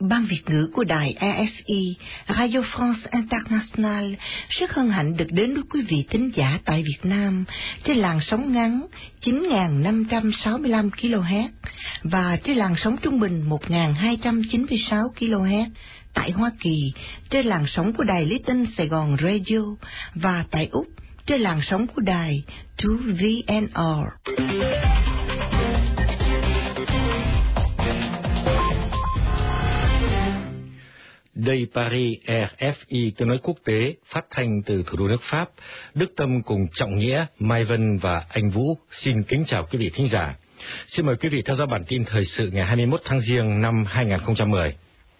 Ban Việt ngữ của đài RFI, Radio France International rất hân hạnh được đến với quý vị thính giả tại Việt Nam trên làn sóng ngắn 9.565 kHz và trên làn sóng trung bình 1.296 kHz, tại Hoa Kỳ trên làn sóng của đài Lý Tinh Sài Gòn Radio và tại Úc trên làn sóng của đài 2VNR. Đây Paris, RFI tiếng nói quốc tế, phát thanh từ thủ đô nước Pháp. Đức Tâm cùng Trọng Nghĩa, Mai Vân và Anh Vũ xin kính chào quý vị thính giả. Xin mời quý vị theo dõi bản tin thời sự ngày 21 tháng Giêng năm 2010.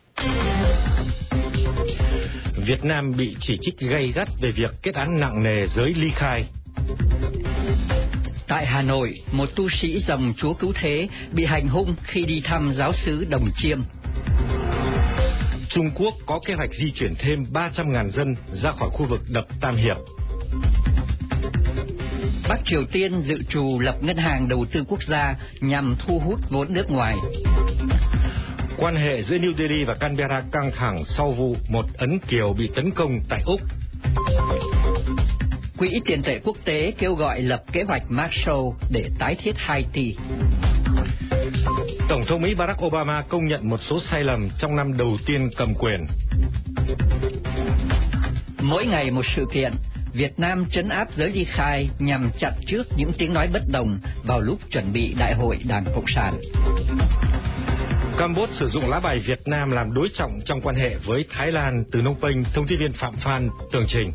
Việt Nam bị chỉ trích gay gắt về việc kết án nặng nề giới ly khai. Tại Hà Nội, một tu sĩ dòng Chúa Cứu Thế bị hành hung khi đi thăm giáo xứ Đồng Chiêm. Trung Quốc có kế hoạch di chuyển thêm 300.000 dân ra khỏi khu vực đập Tam Hiệp. Bắc Triều Tiên dự trù lập ngân hàng đầu tư quốc gia nhằm thu hút vốn nước ngoài. Quan hệ giữa New Delhi và Canberra căng thẳng sau vụ một Ấn Kiều bị tấn công tại Úc. Quỹ tiền tệ quốc tế kêu gọi lập kế hoạch Marshall để tái thiết Haiti. Tổng thống Mỹ Barack Obama công nhận một số sai lầm trong năm đầu tiên cầm quyền. Mỗi ngày một sự kiện, Việt Nam trấn áp giới ly khai nhằm chặn trước những tiếng nói bất đồng vào lúc chuẩn bị Đại hội Đảng Cộng sản. Campuchia sử dụng lá bài Việt Nam làm đối trọng trong quan hệ với Thái Lan. Từ Phnom Penh, thông tin viên Phạm Phan tường trình.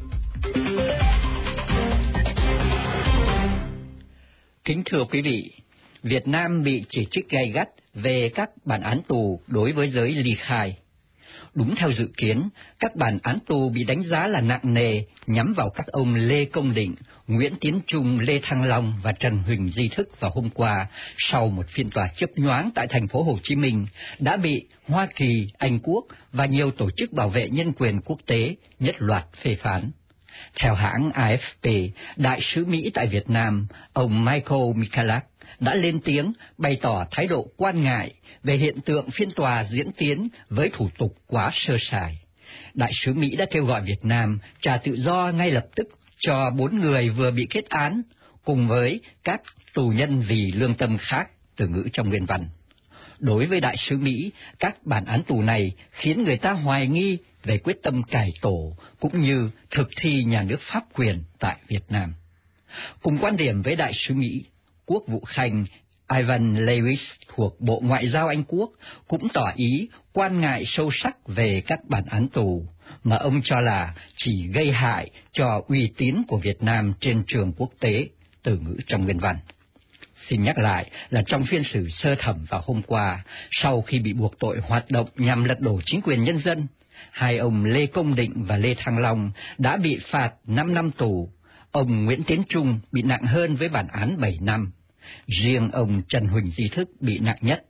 Kính thưa quý vị, Việt Nam bị chỉ trích gay gắt về các bản án tù đối với giới ly khai. Đúng theo dự kiến, các bản án tù bị đánh giá là nặng nề nhắm vào các ông Lê Công Định, Nguyễn Tiến Trung, Lê Thăng Long và Trần Huỳnh Di Thức vào hôm qua sau một phiên tòa chớp nhoáng tại thành phố Hồ Chí Minh đã bị Hoa Kỳ, Anh Quốc và nhiều tổ chức bảo vệ nhân quyền quốc tế nhất loạt phê phán. Theo hãng AFP, đại sứ Mỹ tại Việt Nam, ông Michael Michalak đã lên tiếng bày tỏ thái độ quan ngại về hiện tượng phiên tòa diễn tiến với thủ tục quá sơ sài. Đại sứ Mỹ đã kêu gọi Việt Nam trả tự do ngay lập tức cho 4 người vừa bị kết án, cùng với các tù nhân vì lương tâm khác, từ ngữ trong nguyên văn. Đối với đại sứ Mỹ, các bản án tù này khiến người ta hoài nghi về quyết tâm cải tổ cũng như thực thi nhà nước pháp quyền tại Việt Nam. Cùng quan điểm với đại sứ Mỹ, Quốc vụ Khanh Ivan Lewis thuộc Bộ Ngoại giao Anh Quốc cũng tỏ ý quan ngại sâu sắc về các bản án tù, mà ông cho là chỉ gây hại cho uy tín của Việt Nam trên trường quốc tế, từ ngữ trong nguyên văn. Xin nhắc lại là trong phiên xử sơ thẩm vào hôm qua, sau khi bị buộc tội hoạt động nhằm lật đổ chính quyền nhân dân, hai ông Lê Công Định và Lê Thăng Long đã bị phạt 5 năm tù. Ông Nguyễn Tiến Trung bị nặng hơn với bản án 7 năm. Riêng ông Trần Huỳnh Di Thức bị nặng nhất,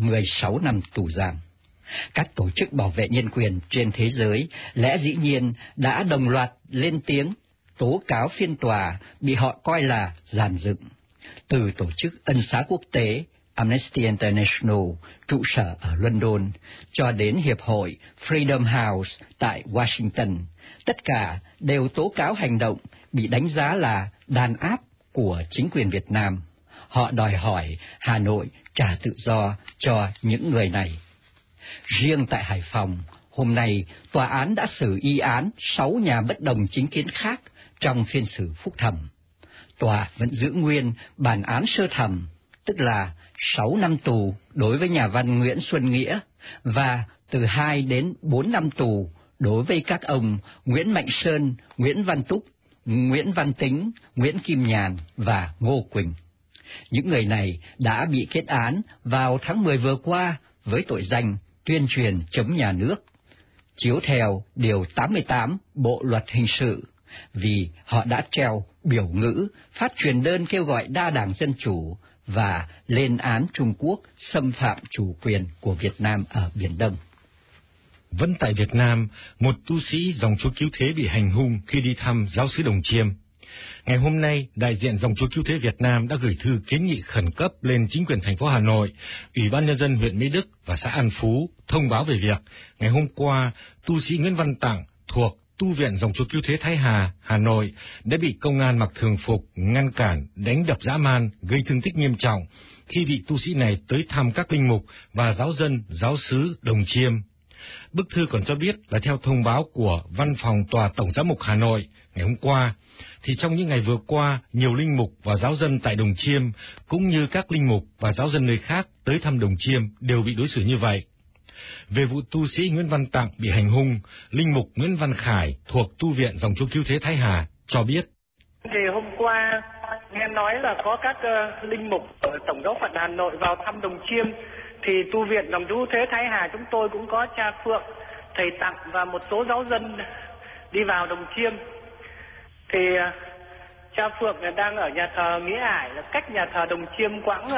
16 năm tù giam. Các tổ chức bảo vệ nhân quyền trên thế giới lẽ dĩ nhiên đã đồng loạt lên tiếng tố cáo phiên tòa bị họ coi là giàn dựng. Từ tổ chức ân xá quốc tế Amnesty International trụ sở ở London cho đến hiệp hội Freedom House tại Washington, tất cả đều tố cáo hành động bị đánh giá là đàn áp của chính quyền Việt Nam. Họ đòi hỏi Hà Nội trả tự do cho những người này. Riêng tại Hải Phòng, hôm nay tòa án đã xử y án 6 nhà bất đồng chính kiến khác trong phiên xử phúc thẩm. Tòa vẫn giữ nguyên bản án sơ thẩm, tức là 6 năm tù đối với nhà văn Nguyễn Xuân Nghĩa và từ 2 đến 4 năm tù đối với các ông Nguyễn Mạnh Sơn, Nguyễn Văn Túc, Nguyễn Văn Tính, Nguyễn Kim Nhàn và Ngô Quỳnh. Những người này đã bị kết án vào tháng 10 vừa qua với tội danh tuyên truyền chống nhà nước, chiếu theo Điều 88 Bộ Luật Hình sự, vì họ đã treo biểu ngữ, phát truyền đơn kêu gọi đa đảng dân chủ và lên án Trung Quốc xâm phạm chủ quyền của Việt Nam ở Biển Đông. Vẫn tại Việt Nam, một tu sĩ dòng Chúa Cứu Thế bị hành hung khi đi thăm giáo xứ Đồng Chiêm. Ngày hôm nay, đại diện Dòng Chúa Cứu Thế Việt Nam đã gửi thư kiến nghị khẩn cấp lên chính quyền thành phố Hà Nội, Ủy ban Nhân dân huyện Mỹ Đức và xã An Phú thông báo về việc ngày hôm qua, tu sĩ Nguyễn Văn Tặng thuộc Tu viện Dòng Chúa Cứu Thế Thái Hà, Hà Nội đã bị công an mặc thường phục ngăn cản, đánh đập dã man, gây thương tích nghiêm trọng khi vị tu sĩ này tới thăm các linh mục và giáo dân giáo xứ Đồng Chiêm. Bức thư còn cho biết là theo thông báo của Văn phòng Tòa Tổng giám mục Hà Nội ngày hôm qua, thì trong những ngày vừa qua, nhiều linh mục và giáo dân tại Đồng Chiêm cũng như các linh mục và giáo dân nơi khác tới thăm Đồng Chiêm đều bị đối xử như vậy. Về vụ tu sĩ Nguyễn Văn Tặng bị hành hung, linh mục Nguyễn Văn Khải thuộc Tu viện Dòng Chúa Cứu Thế Thái Hà cho biết: Thì hôm qua nghe nói là có các linh mục ở Tổng giáo phận Hà Nội vào thăm Đồng Chiêm, thì Tu viện Dòng Chúa Cứu Thế Thái Hà chúng tôi cũng có cha Phượng, thầy Tặng và một số giáo dân đi vào Đồng Chiêm. Thì cha Phượng đang ở nhà thờ Nghĩa Ải, là cách nhà thờ Đồng Chiêm khoảng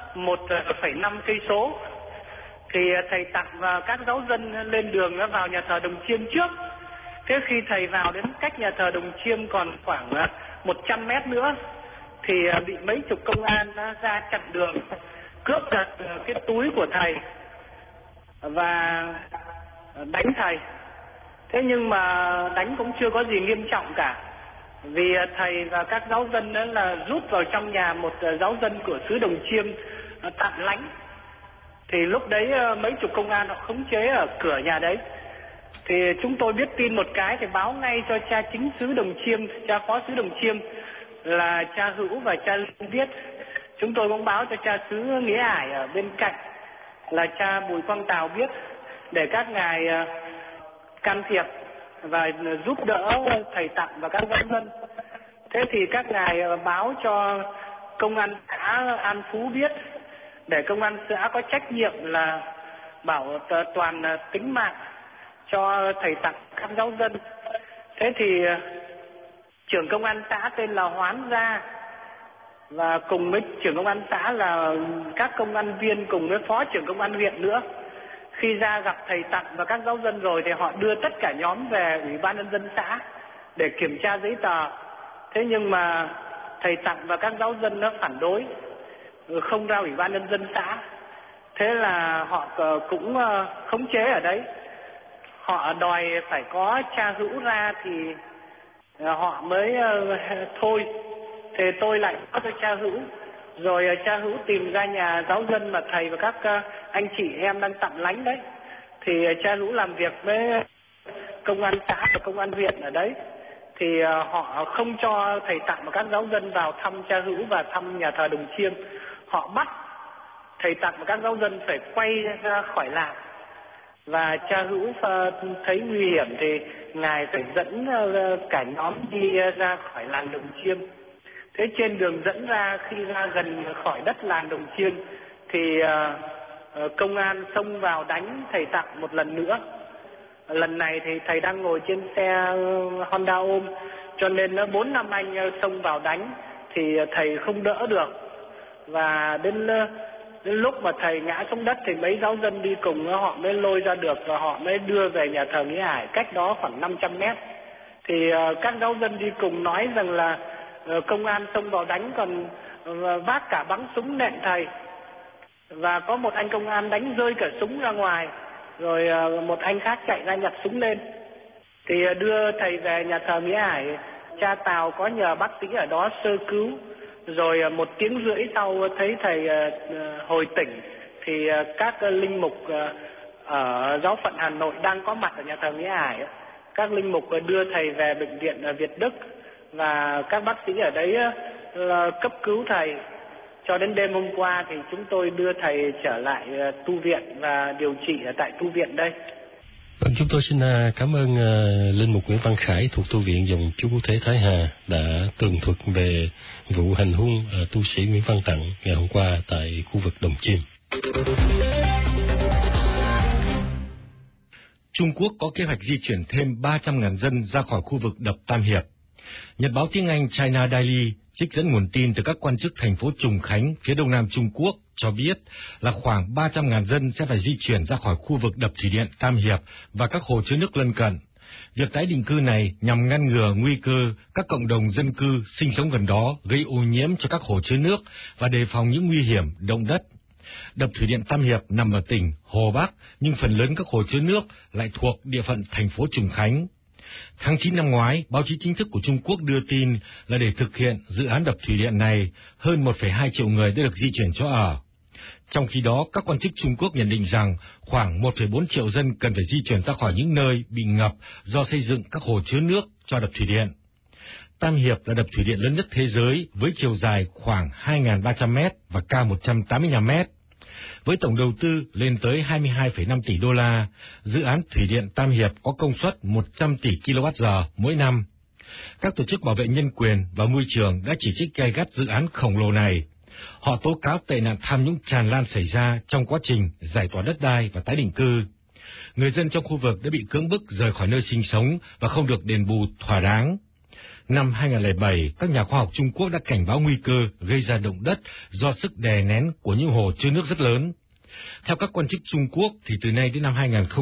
1,5 cây số. Thì thầy Tặng và các giáo dân lên đường vào nhà thờ Đồng Chiêm trước. Thế khi thầy vào đến cách nhà thờ Đồng Chiêm còn khoảng 100 mét nữa thì bị mấy chục công an ra chặn đường, cướp giật cái túi của thầy và đánh thầy. Thế nhưng mà đánh cũng chưa có gì nghiêm trọng cả, vì thầy và các giáo dân đó là rút vào trong nhà một giáo dân của xứ Đồng Chiêm tạm lánh. Thì lúc đấy mấy chục công an họ khống chế ở cửa nhà đấy. Thì chúng tôi biết tin một cái thì báo ngay cho cha chính xứ Đồng Chiêm, cha phó xứ Đồng Chiêm là cha Hữu và cha Linh biết. Chúng tôi cũng báo cho cha xứ Nghĩa Ải ở bên cạnh là cha Bùi Quang Tào biết, để các ngài can thiệp và giúp đỡ thầy Tặng và các giáo dân. Thế thì các ngài báo cho công an xã An Phú biết, để công an xã có trách nhiệm là bảo toàn tính mạng cho thầy Tặng các giáo dân. Thế thì trưởng công an xã tên là Hoán ra, và cùng với trưởng công an xã là các công an viên cùng với phó trưởng công an huyện nữa. Khi ra gặp thầy Tặng và các giáo dân rồi thì họ đưa tất cả nhóm về Ủy ban Nhân dân xã để kiểm tra giấy tờ. Thế nhưng mà thầy Tặng và các giáo dân nó phản đối, không ra Ủy ban Nhân dân xã. Thế là họ cũng khống chế ở đấy. Họ đòi phải có cha Hữu ra thì họ mới thôi. Thì tôi lại báo cho cha Hữu. Rồi cha Hữu tìm ra nhà giáo dân mà thầy và các anh chị em đang tạm lánh đấy. Thì cha Hữu làm việc với công an xã và công an huyện ở đấy. Thì họ không cho thầy Tặng và các giáo dân vào thăm cha Hữu và thăm nhà thờ Đồng Chiêm. Họ bắt thầy Tặng và các giáo dân phải quay ra khỏi làng. Và cha Hữu thấy nguy hiểm thì ngài phải dẫn cả nhóm đi ra khỏi làng Đồng Chiêm. Thế trên đường dẫn ra, khi ra gần khỏi đất làng Đồng Chiêm thì công an xông vào đánh thầy Tặng một lần nữa. Lần này thì thầy đang ngồi trên xe Honda ôm, cho nên 4-5 anh xông vào đánh thì thầy không đỡ được. Và đến lúc mà thầy ngã xuống đất thì mấy giáo dân đi cùng họ mới lôi ra được và họ mới đưa về nhà thờ Nghĩa Ải, cách đó khoảng 500 mét. Thì các giáo dân đi cùng nói rằng là công an xông vào đánh còn vác cả bắn súng nện thầy. Và có một anh công an đánh rơi cả súng ra ngoài, rồi một anh khác chạy ra nhặt súng lên. Thì đưa thầy về nhà thờ Nghĩa Ải, cha Tào có nhờ bác sĩ ở đó sơ cứu. Rồi 1 tiếng rưỡi sau thấy thầy hồi tỉnh thì các linh mục ở giáo phận Hà Nội đang có mặt ở nhà thờ Nghĩa Ải. Các linh mục đưa thầy về bệnh viện Việt Đức và các bác sĩ ở đấy cấp cứu thầy. Cho đến đêm hôm qua thì chúng tôi đưa thầy trở lại tu viện và điều trị ở tại tu viện đây. Chúng tôi xin cảm ơn linh mục Nguyễn Văn Khải thuộc Tu viện Dòng Chúa Cứu Thế Thái Hà đã tường thuật về vụ hành hung tu sĩ Nguyễn Văn Tặng ngày hôm qua tại khu vực Đồng Chiêm. Trung Quốc có kế hoạch di chuyển thêm 300.000 dân ra khỏi khu vực đập Tam Hiệp. Nhật báo tiếng Anh China Daily trích dẫn nguồn tin từ các quan chức thành phố Trùng Khánh, phía đông nam Trung Quốc, cho biết là khoảng 300.000 dân sẽ phải di chuyển ra khỏi khu vực đập thủy điện Tam Hiệp và các hồ chứa nước lân cận. Việc tái định cư này nhằm ngăn ngừa nguy cơ các cộng đồng dân cư sinh sống gần đó gây ô nhiễm cho các hồ chứa nước và đề phòng những nguy hiểm động đất. Đập thủy điện Tam Hiệp nằm ở tỉnh Hồ Bắc, nhưng phần lớn các hồ chứa nước lại thuộc địa phận thành phố Trùng Khánh. Tháng 9 năm ngoái, báo chí chính thức của Trung Quốc đưa tin là để thực hiện dự án đập thủy điện này, hơn 1,2 triệu người đã được di chuyển chỗ ở. Trong khi đó, các quan chức Trung Quốc nhận định rằng khoảng 1,4 triệu dân cần phải di chuyển ra khỏi những nơi bị ngập do xây dựng các hồ chứa nước cho đập thủy điện. Tam Hiệp là đập thủy điện lớn nhất thế giới với chiều dài khoảng 2.300 mét và cao 185 mét. Với tổng đầu tư lên tới 22,5 tỷ đô la, dự án thủy điện Tam Hiệp có công suất 100 tỷ kWh mỗi năm. Các tổ chức bảo vệ nhân quyền và môi trường đã chỉ trích gay gắt dự án khổng lồ này. Họ tố cáo tệ nạn tham nhũng tràn lan xảy ra trong quá trình giải tỏa đất đai và tái định cư. Người dân trong khu vực đã bị cưỡng bức rời khỏi nơi sinh sống và không được đền bù thỏa đáng. Năm 2007, các nhà khoa học Trung Quốc đã cảnh báo nguy cơ gây ra động đất do sức đè nén của những hồ chứa nước rất lớn. Theo các quan chức Trung Quốc, thì từ nay đến năm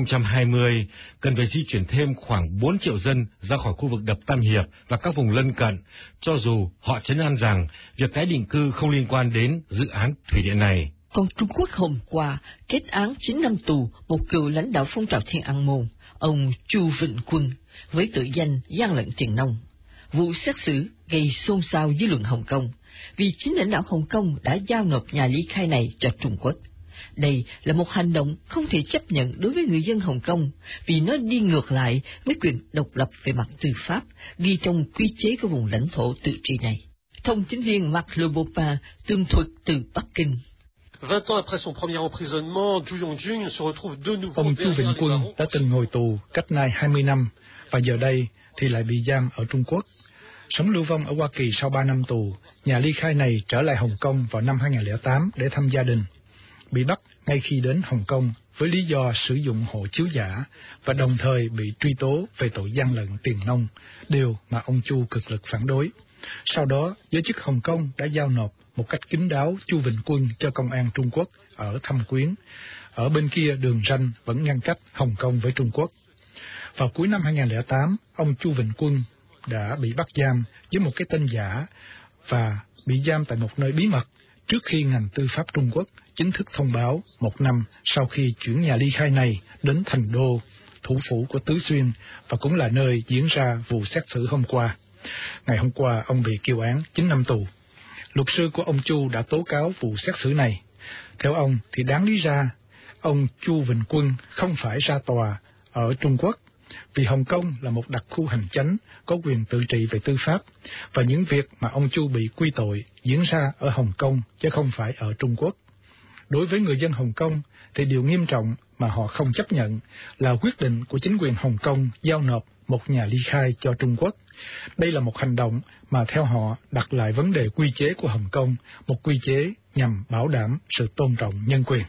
2020, cần phải di chuyển thêm khoảng 4 triệu dân ra khỏi khu vực đập Tam Hiệp và các vùng lân cận, cho dù họ trấn an rằng việc tái định cư không liên quan đến dự án thủy điện này. Còn Trung Quốc hôm qua kết án 9 năm tù một cựu lãnh đạo phong trào Thiên An Môn, ông Chu Vịnh Quân, với tội danh gian lận tiền nong. Vụ xét xử gây xôn xao dư luận Hồng Kông, vì chính lãnh đạo Hồng Kông đã giao nộp nhà ly khai này cho Trung Quốc. Đây là một hành động không thể chấp nhận đối với người dân Hồng Kông, vì nó đi ngược lại với quyền độc lập về mặt tư pháp ghi trong quy chế của vùng lãnh thổ tự trị này. Thông tín viên Marc Le Bopin tường thuật từ Bắc Kinh. 20 ans après son premier emprisonnement, Zhu Yongjun se retrouve de nouveau Ông Chu Vịnh Quân đã từng ngồi tù cách nay 20 năm, và giờ đây thì lại bị giam ở Trung Quốc. Sống lưu vong ở Hoa Kỳ sau 3 năm tù, nhà ly khai này trở lại Hồng Kông vào năm 2008 để thăm gia đình. Bị bắt ngay khi đến Hồng Kông với lý do sử dụng hộ chiếu giả và đồng thời bị truy tố về tội gian lận tiền nong, điều mà ông Chu cực lực phản đối. Sau đó, giới chức Hồng Kông đã giao nộp một cách kín đáo Chu Vịnh Quân cho công an Trung Quốc ở Thâm Quyến. Ở bên kia đường ranh vẫn ngăn cách Hồng Kông với Trung Quốc. Vào cuối năm 2008, ông Chu Vịnh Quân đã bị bắt giam với một cái tên giả và bị giam tại một nơi bí mật trước khi ngành tư pháp Trung Quốc chính thức thông báo 1 năm sau khi chuyển nhà ly khai này đến Thành Đô, thủ phủ của Tứ Xuyên, và cũng là nơi diễn ra vụ xét xử hôm qua. Ngày hôm qua, ông bị kêu án 9 năm tù. Luật sư của ông Chu đã tố cáo vụ xét xử này. Theo ông thì đáng lý ra, ông Chu Vịnh Quân không phải ra tòa ở Trung Quốc, vì Hồng Kông là một đặc khu hành chánh có quyền tự trị về tư pháp, và những việc mà ông Chu bị quy tội diễn ra ở Hồng Kông chứ không phải ở Trung Quốc. Đối với người dân Hồng Kông thì điều nghiêm trọng mà họ không chấp nhận là quyết định của chính quyền Hồng Kông giao nộp một nhà ly khai cho Trung Quốc. Đây là một hành động mà theo họ đặt lại vấn đề quy chế của Hồng Kông, một quy chế nhằm bảo đảm sự tôn trọng nhân quyền.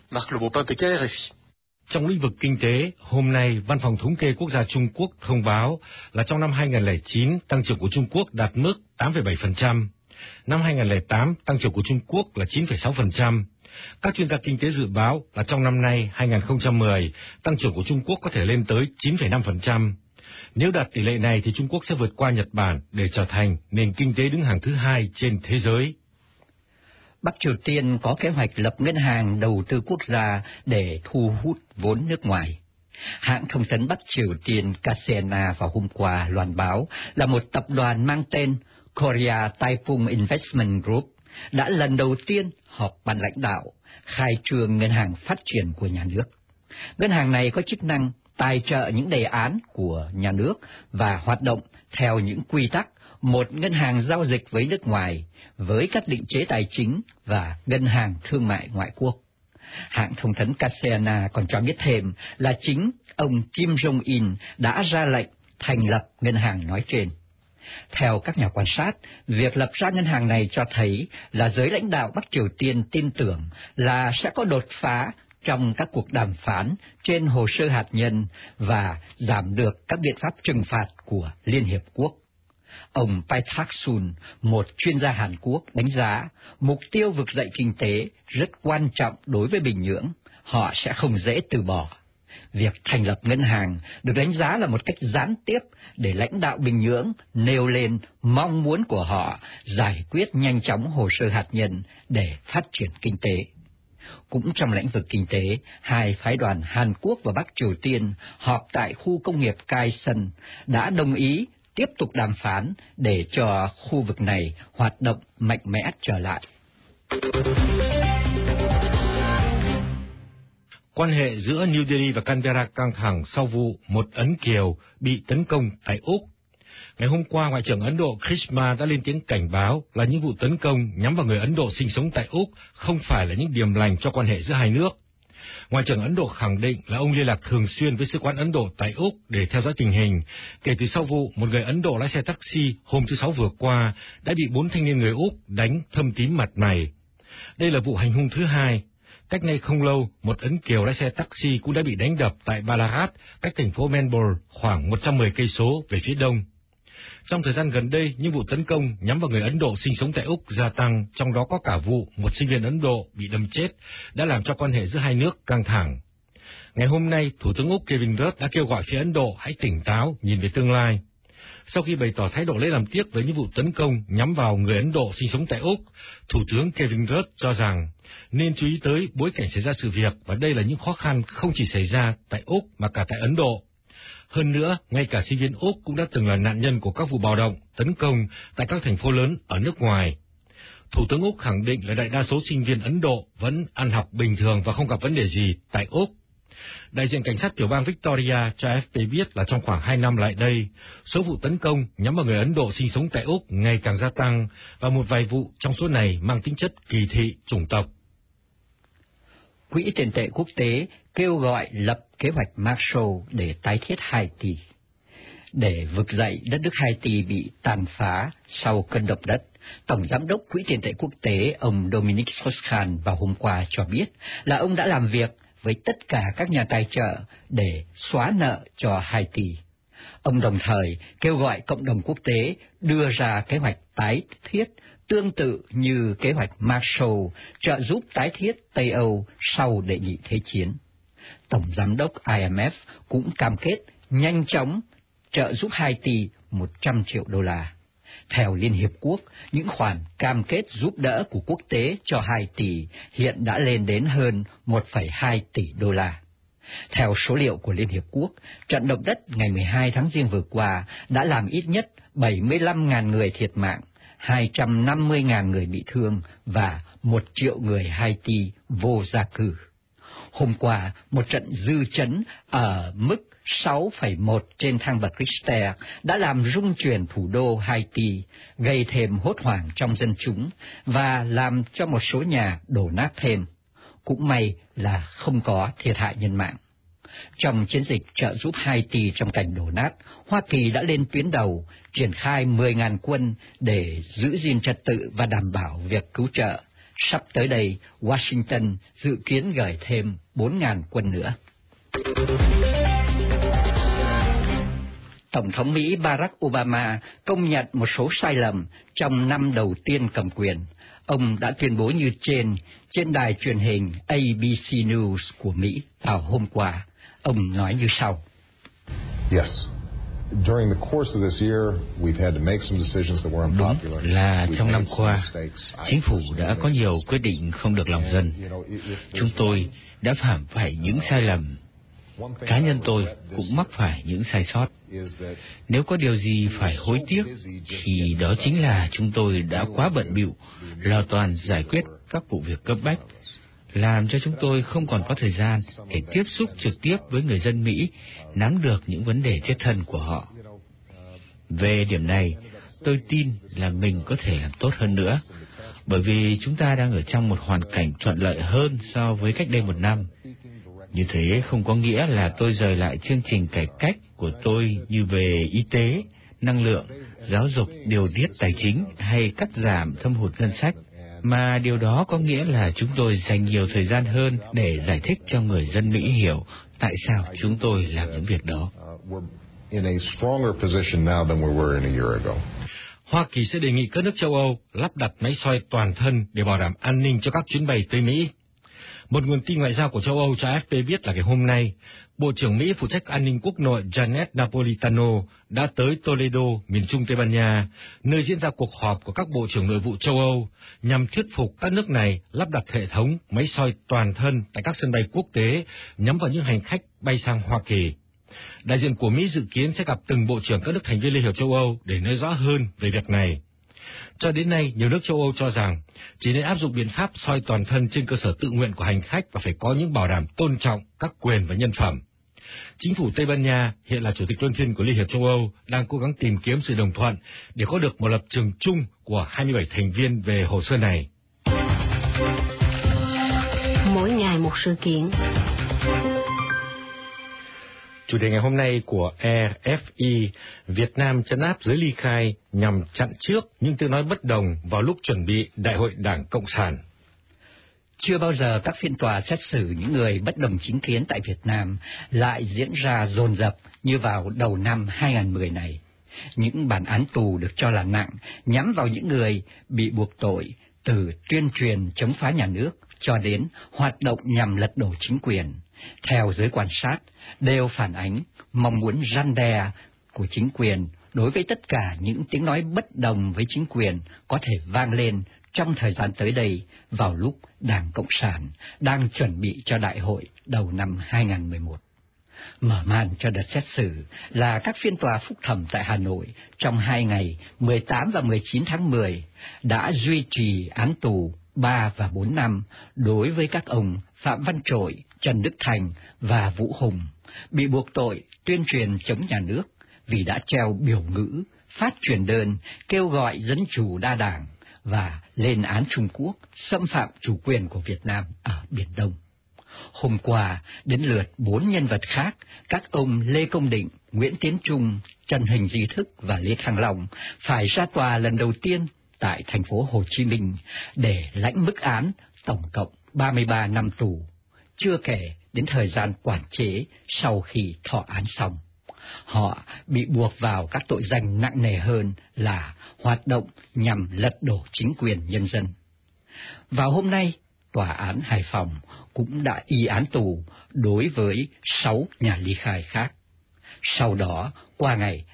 Trong lĩnh vực kinh tế, hôm nay, Văn phòng Thống kê Quốc gia Trung Quốc thông báo là trong năm 2009, tăng trưởng của Trung Quốc đạt mức 8,7%. Năm 2008, tăng trưởng của Trung Quốc là 9,6%. Các chuyên gia kinh tế dự báo là trong năm nay, 2010, tăng trưởng của Trung Quốc có thể lên tới 9,5%. Nếu đạt tỷ lệ này thì Trung Quốc sẽ vượt qua Nhật Bản để trở thành nền kinh tế đứng hàng thứ 2 trên thế giới. Bắc Triều Tiên có kế hoạch lập ngân hàng đầu tư quốc gia để thu hút vốn nước ngoài. Hãng thông tấn Bắc Triều Tiên KCNA vào hôm qua loan báo là một tập đoàn mang tên Korea Taipung Investment Group đã lần đầu tiên họp ban lãnh đạo khai trương ngân hàng phát triển của nhà nước. Ngân hàng này có chức năng tài trợ những đề án của nhà nước và hoạt động theo những quy tắc một ngân hàng giao dịch với nước ngoài, với các định chế tài chính và ngân hàng thương mại ngoại quốc. Hãng thông tấn KCNA còn cho biết thêm là chính ông Kim Jong-un đã ra lệnh thành lập ngân hàng nói trên. Theo các nhà quan sát, việc lập ra ngân hàng này cho thấy là giới lãnh đạo Bắc Triều Tiên tin tưởng là sẽ có đột phá trong các cuộc đàm phán trên hồ sơ hạt nhân và giảm được các biện pháp trừng phạt của Liên Hiệp Quốc. Ông Pai Thak-sun, một chuyên gia Hàn Quốc, đánh giá mục tiêu vực dậy kinh tế rất quan trọng đối với Bình Nhưỡng, họ sẽ không dễ từ bỏ. Việc thành lập ngân hàng được đánh giá là một cách gián tiếp để lãnh đạo Bình Nhưỡng nêu lên mong muốn của họ giải quyết nhanh chóng hồ sơ hạt nhân để phát triển kinh tế. Cũng trong lĩnh vực kinh tế, hai phái đoàn Hàn Quốc và Bắc Triều Tiên họp tại khu công nghiệp Kaesong đã đồng ý tiếp tục đàm phán để cho khu vực này hoạt động mạnh mẽ trở lại. Quan hệ giữa New Delhi và Canberra căng thẳng sau vụ một Ấn Kiều bị tấn công tại Úc. Ngày hôm qua, Ngoại trưởng Ấn Độ Krishna đã lên tiếng cảnh báo là những vụ tấn công nhắm vào người Ấn Độ sinh sống tại Úc không phải là những điềm lành cho quan hệ giữa hai nước. Ngoại trưởng Ấn Độ khẳng định là ông liên lạc thường xuyên với Sứ quán Ấn Độ tại Úc để theo dõi tình hình, kể từ sau vụ một người Ấn Độ lái xe taxi hôm thứ Sáu vừa qua đã bị 4 thanh niên người Úc đánh thâm tím mặt mày. Đây là vụ hành hung thứ hai. Cách nay không lâu, một Ấn Kiều lái xe taxi cũng đã bị đánh đập tại Ballarat, cách thành phố Melbourne khoảng 110 cây số về phía đông. Trong thời gian gần đây, những vụ tấn công nhắm vào người Ấn Độ sinh sống tại Úc gia tăng, trong đó có cả vụ một sinh viên Ấn Độ bị đâm chết, đã làm cho quan hệ giữa hai nước căng thẳng. Ngày hôm nay, Thủ tướng Úc Kevin Rudd đã kêu gọi phía Ấn Độ hãy tỉnh táo, nhìn về tương lai. Sau khi bày tỏ thái độ lấy làm tiếc với những vụ tấn công nhắm vào người Ấn Độ sinh sống tại Úc, Thủ tướng Kevin Rudd cho rằng nên chú ý tới bối cảnh xảy ra sự việc, và đây là những khó khăn không chỉ xảy ra tại Úc mà cả tại Ấn Độ. Hơn nữa, ngay cả sinh viên Úc cũng đã từng là nạn nhân của các vụ bạo động, tấn công tại các thành phố lớn ở nước ngoài. Thủ tướng Úc khẳng định là đại đa số sinh viên Ấn Độ vẫn ăn học bình thường và không gặp vấn đề gì tại Úc. Đại diện cảnh sát tiểu bang Victoria cho AFP biết là trong khoảng 2 năm lại đây, số vụ tấn công nhắm vào người Ấn Độ sinh sống tại Úc ngày càng gia tăng, và một vài vụ trong số này mang tính chất kỳ thị, chủng tộc. Quỹ tiền tệ quốc tế kêu gọi lập kế hoạch Marshall để tái thiết Haiti. Để vực dậy đất nước Haiti bị tàn phá sau cơn động đất, Tổng Giám đốc Quỹ tiền tệ quốc tế ông Dominic Strauss-Kahn vào hôm qua cho biết là ông đã làm việc với tất cả các nhà tài trợ để xóa nợ cho Haiti. Ông đồng thời kêu gọi cộng đồng quốc tế đưa ra kế hoạch tái thiết tương tự như kế hoạch Marshall trợ giúp tái thiết Tây Âu sau Đệ nhị Thế chiến. Tổng Giám đốc IMF cũng cam kết nhanh chóng trợ giúp Haiti 100 triệu đô la. Theo Liên Hiệp Quốc, những khoản cam kết giúp đỡ của quốc tế cho Haiti hiện đã lên đến hơn 1,2 tỷ đô la. Theo số liệu của Liên Hiệp Quốc, trận động đất ngày 12 tháng Giêng vừa qua đã làm ít nhất 75.000 người thiệt mạng, 250.000 người bị thương và 1 triệu người Haiti vô gia cư. Hôm qua, một trận dư chấn ở mức 6,1 trên thang bậc Richter đã làm rung chuyển thủ đô Haiti, gây thêm hốt hoảng trong dân chúng và làm cho một số nhà đổ nát thêm. Cũng may là không có thiệt hại nhân mạng. Trong chiến dịch trợ giúp Haiti trong cảnh đổ nát, Hoa Kỳ đã lên tuyến đầu, triển khai 10.000 quân để giữ gìn trật tự và đảm bảo việc cứu trợ. Sắp tới đây, Washington dự kiến gửi thêm 4.000 quân nữa. Tổng thống Mỹ Barack Obama công nhận một số sai lầm trong năm đầu tiên cầm quyền. Ông đã tuyên bố như trên đài truyền hình ABC News của Mỹ vào hôm qua. Ông nói như sau. Yes. During the course of this year, we've had to make some decisions that were unpopular. Đúng là trong năm qua, chính phủ đã có nhiều quyết định không được lòng dân. Chúng tôi đã phạm phải những sai lầm. Cá nhân tôi cũng mắc phải những sai sót. Nếu có điều gì phải hối tiếc, thì đó chính là chúng tôi đã quá bận bịu lo toan giải quyết các vụ việc cấp bách, làm cho chúng tôi không còn có thời gian để tiếp xúc trực tiếp với người dân Mỹ, nắm được những vấn đề thiết thân của họ. Về điểm này, tôi tin là mình có thể làm tốt hơn nữa, bởi vì chúng ta đang ở trong một hoàn cảnh thuận lợi hơn so với cách đây 1 năm. Như thế không có nghĩa là tôi rời lại chương trình cải cách của tôi như về y tế, năng lượng, giáo dục, điều tiết tài chính hay cắt giảm thâm hụt ngân sách, mà điều đó có nghĩa là chúng tôi dành nhiều thời gian hơn để giải thích cho người dân Mỹ hiểu tại sao chúng tôi làm những việc đó. Hoa Kỳ sẽ đề nghị các nước châu Âu lắp đặt máy soi toàn thân để bảo đảm an ninh cho các chuyến bay tới Mỹ. Một nguồn tin ngoại giao của châu Âu cho AFP biết là ngày hôm nay, Bộ trưởng Mỹ phụ trách an ninh quốc nội Janet Napolitano đã tới Toledo, miền trung Tây Ban Nha, nơi diễn ra cuộc họp của các bộ trưởng nội vụ châu Âu, nhằm thuyết phục các nước này lắp đặt hệ thống máy soi toàn thân tại các sân bay quốc tế nhắm vào những hành khách bay sang Hoa Kỳ. Đại diện của Mỹ dự kiến sẽ gặp từng bộ trưởng các nước thành viên Liên hiệp châu Âu để nói rõ hơn về việc này. Cho đến nay, nhiều nước châu Âu cho rằng chỉ nên áp dụng biện pháp soi toàn thân trên cơ sở tự nguyện của hành khách và phải có những bảo đảm tôn trọng các quyền và nhân phẩm. Chính phủ Tây Ban Nha, hiện là chủ tịch luân phiên của Liên hiệp châu Âu, đang cố gắng tìm kiếm sự đồng thuận để có được một lập trường chung của 27 thành viên về hồ sơ này. Mỗi ngày một sự kiện. Chủ đề ngày hôm nay của RFI, Việt Nam trấn áp giới ly khai nhằm chặn trước những tiếng nói bất đồng vào lúc chuẩn bị Đại hội Đảng Cộng sản. Chưa bao giờ các phiên tòa xét xử những người bất đồng chính kiến tại Việt Nam lại diễn ra dồn dập như vào đầu năm 2010 này. Những bản án tù được cho là nặng nhắm vào những người bị buộc tội từ tuyên truyền chống phá nhà nước cho đến hoạt động nhằm lật đổ chính quyền, theo giới quan sát, đều phản ánh mong muốn răn đe của chính quyền đối với tất cả những tiếng nói bất đồng với chính quyền có thể vang lên trong thời gian tới đây vào lúc Đảng Cộng sản đang chuẩn bị cho đại hội đầu năm 2011. Mở màn cho đợt xét xử là các phiên tòa phúc thẩm tại Hà Nội trong 2 ngày 18 và 19 tháng 10 đã duy trì án tù 3 và 4 năm đối với các ông Phạm Văn Trội, Trần Đức Thành và Vũ Hùng, bị buộc tội tuyên truyền chống nhà nước vì đã treo biểu ngữ, phát truyền đơn kêu gọi dân chủ đa đảng và lên án Trung Quốc xâm phạm chủ quyền của Việt Nam ở Biển Đông. Hôm qua, đến lượt 4 nhân vật khác, các ông Lê Công Định, Nguyễn Tiến Trung, Trần Hình Di Thức và Lê Thăng Long phải ra tòa lần đầu tiên tại thành phố Hồ Chí Minh để lãnh mức án tổng cộng 33 năm tù, chưa kể đến thời gian quản chế sau khi thọ án xong. Họ bị buộc vào các tội danh nặng nề hơn là hoạt động nhằm lật đổ chính quyền nhân dân. Vào hôm nay, Tòa án Hải Phòng cũng đã y án tù đối với 6 nhà ly khai khác. Sau đó, qua ngày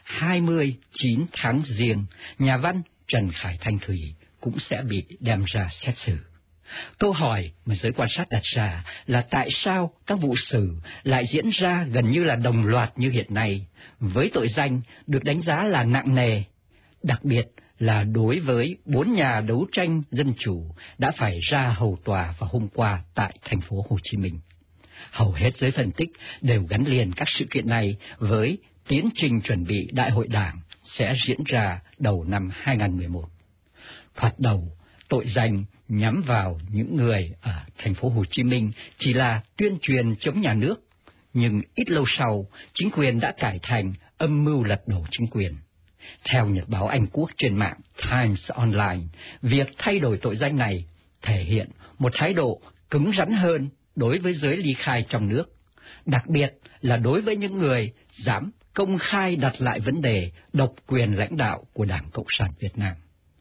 29 tháng Giêng, nhà văn Trần Khải Thanh Thủy cũng sẽ bị đem ra xét xử. Câu hỏi mà giới quan sát đặt ra là tại sao các vụ xử lại diễn ra gần như là đồng loạt như hiện nay, với tội danh được đánh giá là nặng nề, đặc biệt là đối với 4 nhà đấu tranh dân chủ đã phải ra hầu tòa vào hôm qua tại thành phố Hồ Chí Minh. Hầu hết giới phân tích đều gắn liền các sự kiện này với tiến trình chuẩn bị Đại hội Đảng sẽ diễn ra đầu năm 2011. Thoạt đầu, tội danh nhắm vào những người ở thành phố Hồ Chí Minh chỉ là tuyên truyền chống nhà nước, nhưng ít lâu sau, chính quyền đã cải thành âm mưu lật đổ chính quyền. Theo nhật báo Anh Quốc trên mạng Times Online, việc thay đổi tội danh này thể hiện một thái độ cứng rắn hơn đối với giới ly khai trong nước, đặc biệt là đối với những người dám công khai đặt lại vấn đề độc quyền lãnh đạo của Đảng Cộng sản Việt Nam.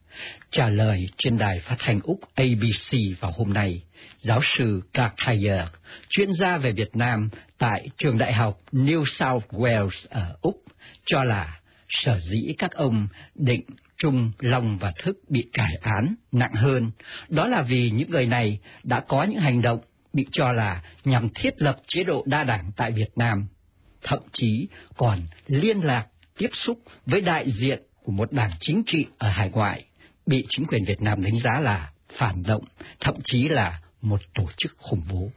Trả lời trên đài phát thanh Úc ABC vào hôm nay, giáo sư Clark Thayer, chuyên gia về Việt Nam tại trường đại học New South Wales ở Úc, cho là sở dĩ các ông Định, Trung, Long và Thức bị cải án nặng hơn, đó là vì những người này đã có những hành động bị cho là nhằm thiết lập chế độ đa đảng tại Việt Nam, thậm chí còn liên lạc, tiếp xúc với đại diện của một đảng chính trị ở hải ngoại, bị chính quyền Việt Nam đánh giá là phản động, thậm chí là một tổ chức khủng bố.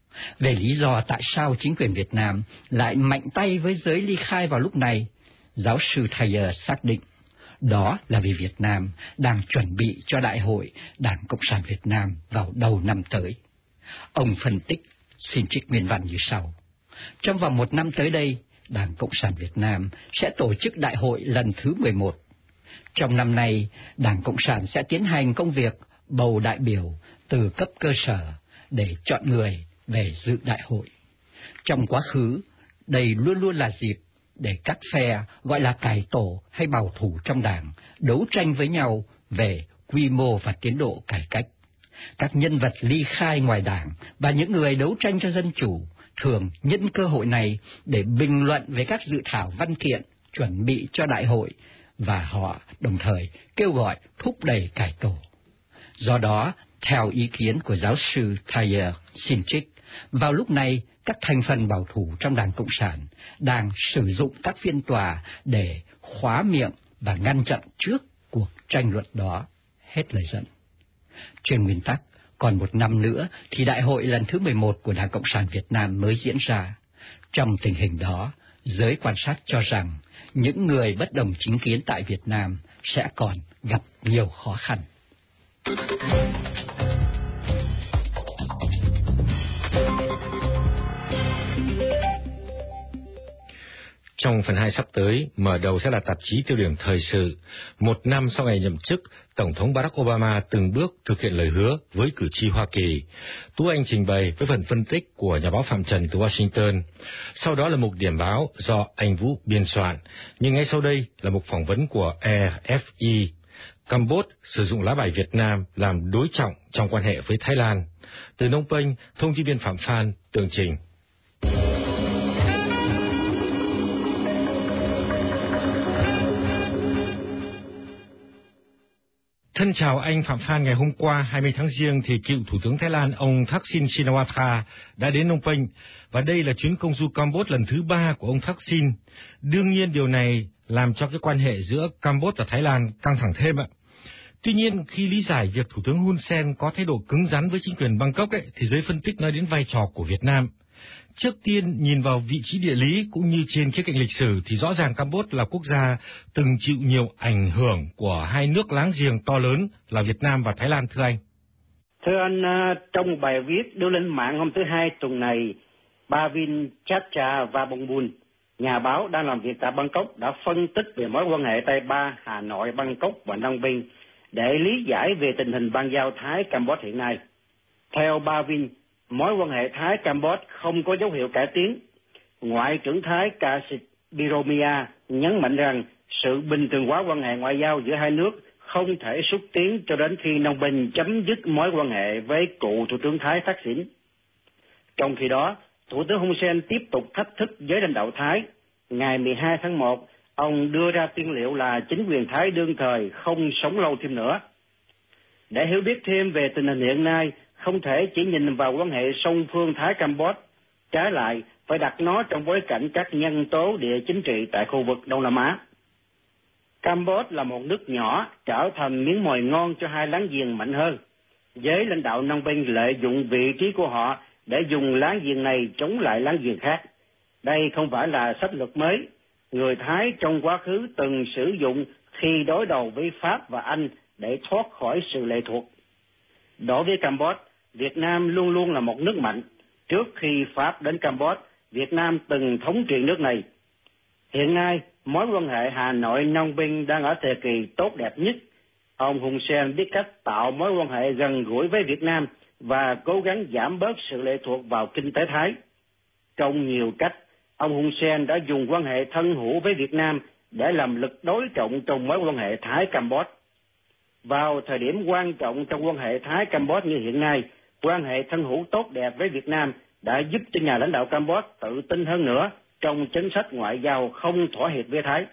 Về lý do tại sao chính quyền Việt Nam lại mạnh tay với giới ly khai vào lúc này, giáo sư Thayer xác định đó là vì Việt Nam đang chuẩn bị cho Đại hội Đảng Cộng sản Việt Nam vào đầu năm tới. Ông phân tích, xin trích nguyên văn như sau. Trong vòng 1 năm tới đây, Đảng Cộng sản Việt Nam sẽ tổ chức đại hội lần thứ 11. Trong năm nay, Đảng Cộng sản sẽ tiến hành công việc bầu đại biểu từ cấp cơ sở để chọn người về dự đại hội. Trong quá khứ, đây luôn luôn là dịp để các phe gọi là cải tổ hay bảo thủ trong đảng đấu tranh với nhau về quy mô và tiến độ cải cách. Các nhân vật ly khai ngoài đảng và những người đấu tranh cho dân chủ thường nhân cơ hội này để bình luận về các dự thảo văn kiện chuẩn bị cho đại hội, và họ đồng thời kêu gọi thúc đẩy cải tổ. Do đó, theo ý kiến của giáo sư Thayer Sinchik, vào lúc này các thành phần bảo thủ trong Đảng Cộng sản đang sử dụng các phiên tòa để khóa miệng và ngăn chặn trước cuộc tranh luận đó. Hết lời dẫn. Trên nguyên tắc, còn một năm nữa thì đại hội lần thứ 11 của Đảng Cộng sản Việt Nam mới diễn ra. Trong tình hình đó, giới quan sát cho rằng những người bất đồng chính kiến tại Việt Nam sẽ còn gặp nhiều khó khăn. Trong phần 2 sắp tới, mở đầu sẽ là tạp chí tiêu điểm thời sự. Một năm sau ngày nhậm chức, Tổng thống Barack Obama từng bước thực hiện lời hứa với cử tri Hoa Kỳ. Tú Anh trình bày với phần phân tích của nhà báo Phạm Trần từ Washington. Sau đó là mục điểm báo do anh Vũ biên soạn. Nhưng ngay sau đây là mục phỏng vấn của RFI. Campuchia sử dụng lá bài Việt Nam làm đối trọng trong quan hệ với Thái Lan. Từ Phnom Penh, thông tin viên Phạm Phan tường trình. Thân chào anh Phạm Phan. Ngày hôm qua 20 tháng Giêng thì cựu Thủ tướng Thái Lan ông Thaksin Shinawatra đã đến Phnom Penh và đây là chuyến công du Campuchia lần thứ 3 của ông Thaksin. Đương nhiên điều này làm cho cái quan hệ giữa Campuchia và Thái Lan căng thẳng thêm ạ. Tuy nhiên khi lý giải việc Thủ tướng Hun Sen có thái độ cứng rắn với chính quyền Bangkok thì giới phân tích nói đến vai trò của Việt Nam. Trước tiên, nhìn vào vị trí địa lý cũng như trên khía cạnh lịch sử thì rõ ràng Campuchia là quốc gia từng chịu nhiều ảnh hưởng của hai nước láng giềng to lớn là Việt Nam và Thái Lan, thưa anh. Thưa anh, trong bài viết đưa lên mạng hôm thứ Hai tuần này, Bavin Chacha Vabongbun, nhà báo đang làm việc tại Bangkok, đã phân tích về mối quan hệ Tây Ba, Hà Nội, Bangkok và Phnom Penh để lý giải về tình hình bang giao Thái Campuchia hiện nay. Theo Bavin, mối quan hệ Thái Campuchia không có dấu hiệu cải tiến. Ngoại trưởng Thái Kasit Biromia nhấn mạnh rằng sự bình thường hóa quan hệ ngoại giao giữa hai nước không thể xúc tiến cho đến khi Phnom Penh chấm dứt mối quan hệ với cựu Thủ tướng Thái Thaksin. Trong khi đó, Thủ tướng Hun Sen tiếp tục thách thức giới lãnh đạo Thái. Ngày 12 tháng 1, ông đưa ra tuyên liệu là chính quyền Thái đương thời không sống lâu thêm nữa. Để hiểu biết thêm về tình hình hiện nay, không thể chỉ nhìn vào quan hệ song phương Thái-Campuchia, trái lại phải đặt nó trong bối cảnh các nhân tố địa chính trị tại khu vực Đông Nam Á. Campuchia là một nước nhỏ trở thành miếng mồi ngon cho hai láng giềng mạnh hơn. Giới lãnh đạo Phnom Penh lợi dụng vị trí của họ để dùng láng giềng này chống lại láng giềng khác. Đây không phải là sách lược mới. Người Thái trong quá khứ từng sử dụng khi đối đầu với Pháp và Anh để thoát khỏi sự lệ thuộc. Đối với Campuchia, Việt Nam luôn luôn là một nước mạnh. Trước khi Pháp đến Campuchia, Việt Nam từng thống trị nước này. Hiện nay, mối quan hệ Hà Nội-Phnom Penh đang ở thời kỳ tốt đẹp nhất. Ông Hun Sen biết cách tạo mối quan hệ gần gũi với Việt Nam và cố gắng giảm bớt sự lệ thuộc vào kinh tế Thái. Trong nhiều cách, ông Hun Sen đã dùng quan hệ thân hữu với Việt Nam để làm lực đối trọng trong mối quan hệ Thái-Campuchia. Vào thời điểm quan trọng trong quan hệ Thái-Campuchia như hiện nay, quan hệ thân hữu tốt đẹp với Việt Nam đã giúp cho nhà lãnh đạo Campuchia tự tin hơn nữa trong chính sách ngoại giao không thỏa hiệp với Thái.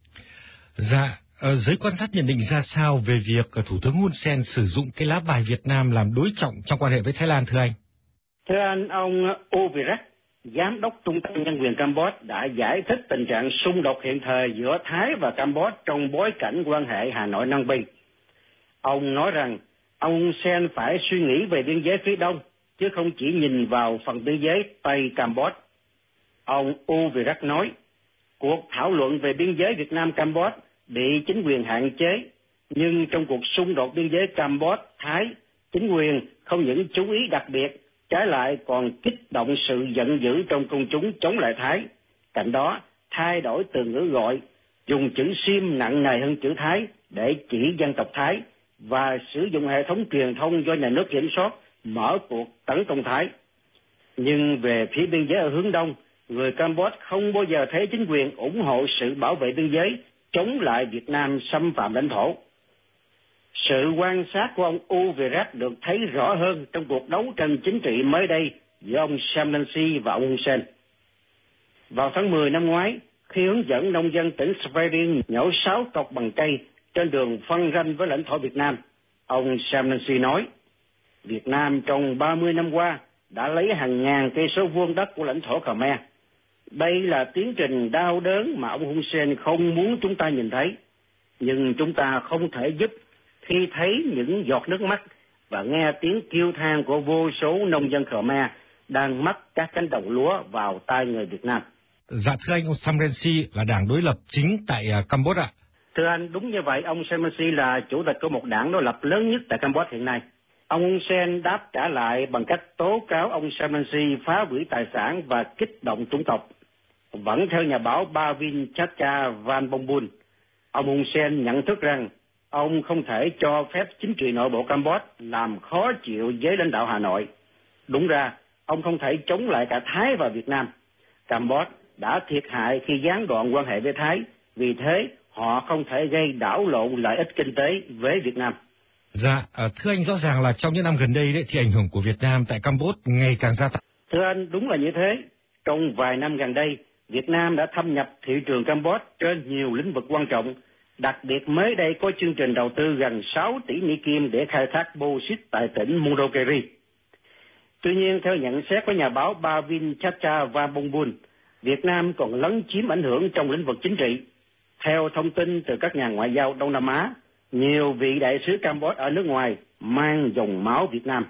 Dạ, giới quan sát nhận định ra sao về việc Thủ tướng Hun Sen sử dụng cái lá bài Việt Nam làm đối trọng trong quan hệ với Thái Lan, thưa anh? Thưa anh, ông Uvirak, Giám đốc Trung tâm Nhân quyền Campuchia đã giải thích tình trạng xung đột hiện thời giữa Thái và Campuchia trong bối cảnh quan hệ Hà Nội-Phnom Penh. Ông nói rằng ông Hun Sen phải suy nghĩ về biên giới phía đông, chứ không chỉ nhìn vào phần biên giới Tây Campuchia. Ông Uvirak nói, cuộc thảo luận về biên giới Việt Nam-Campuchia bị chính quyền hạn chế, nhưng trong cuộc xung đột biên giới Campuchia-Thái, chính quyền không những chú ý đặc biệt, trái lại còn kích động sự giận dữ trong công chúng chống lại Thái. Cạnh đó, thay đổi từ ngữ gọi, dùng chữ Sim nặng nề hơn chữ Thái để chỉ dân tộc Thái, và sử dụng hệ thống truyền thông do nhà nước kiểm soát mở cuộc tấn công Thái. Nhưng về phía biên giới ở hướng đông, người Campuchia không bao giờ thấy chính quyền ủng hộ sự bảo vệ biên giới, chống lại Việt Nam xâm phạm lãnh thổ. Sự quan sát của ông Uverat được thấy rõ hơn trong cuộc đấu tranh chính trị mới đây giữa ông Shamlansi và ông Hun Sen. Vào tháng 10 năm ngoái, khi hướng dẫn nông dân tỉnh Sverdin nhổ 6 cọc bằng cây trên đường phân ranh với lãnh thổ Việt Nam, ông Shamlansi nói, Việt Nam trong 30 năm qua đã lấy hàng ngàn cây số vuông đất của lãnh thổ Khmer. Đây là tiến trình đau đớn mà ông Hun Sen không muốn chúng ta nhìn thấy, nhưng chúng ta không thể giúp khi thấy những giọt nước mắt và nghe tiếng kêu than của vô số nông dân Khmer đang mất các cánh đồng lúa vào tay người Việt Nam. Dạ thưa anh, ông Shamlansi là đảng đối lập chính tại Campuchia ạ. Thưa anh, đúng như vậy, ông Shamlansi là chủ tịch của một đảng đối lập lớn nhất tại Campuchia hiện nay. Ông Hun Sen đáp trả lại bằng cách tố cáo ông Shamlansi phá hủy tài sản và kích động chủng tộc. Vẫn theo nhà báo Bavin Chacha Vanbongbun, ông Hun Sen nhận thức rằng ông không thể cho phép chính trị nội bộ Campuchia làm khó chịu với lãnh đạo Hà Nội. Đúng ra, ông không thể chống lại cả Thái và Việt Nam. Campuchia đã thiệt hại khi gián đoạn quan hệ với Thái, vì thế họ không thể gây đảo lộn lợi ích kinh tế với Việt Nam. Dạ, thưa anh, rõ ràng là trong những năm gần đây thì ảnh hưởng của Việt Nam tại Campuchia ngày càng gia tăng. Thưa anh, đúng là như thế. Trong vài năm gần đây, Việt Nam đã thâm nhập thị trường Campuchia trên nhiều lĩnh vực quan trọng. Đặc biệt mới đây có chương trình đầu tư gần 6 tỷ Mỹ Kim để khai thác bauxit tại tỉnh Mondulkiri. Tuy nhiên, theo nhận xét của nhà báo Bavin Chacha Vanbongbun, Việt Nam còn lấn chiếm ảnh hưởng trong lĩnh vực chính trị. Theo thông tin từ các nhà ngoại giao Đông Nam Á, nhiều vị đại sứ Campuchia ở nước ngoài mang dòng máu Việt Nam.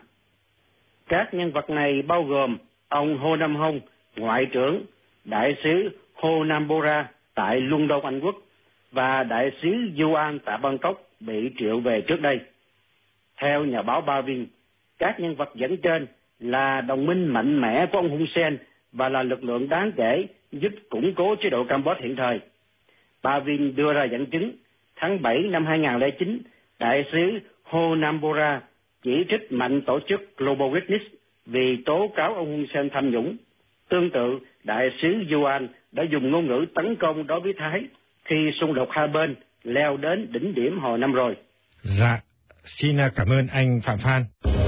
Các nhân vật này bao gồm ông Hồ Nam Hông, Ngoại trưởng, đại sứ Hồ Nam Bora tại London, Anh Quốc, và đại sứ Yuan tại Bangkok bị triệu về trước đây. Theo nhà báo Bavin, các nhân vật dẫn trên là đồng minh mạnh mẽ của ông Hun Sen và là lực lượng đáng kể giúp củng cố chế độ Campuchia hiện thời. Bavin đưa ra dẫn chứng, tháng 7 năm 2009, đại sứ Hồ Nam Bora chỉ trích mạnh tổ chức Global Witness vì tố cáo ông Hun Sen tham nhũng. Tương tự, đại sứ Yuan đã dùng ngôn ngữ tấn công đối với Thái khi xung đột hai bên leo đến đỉnh điểm hồi năm rồi. Dạ, xin cảm ơn anh Phạm Phan.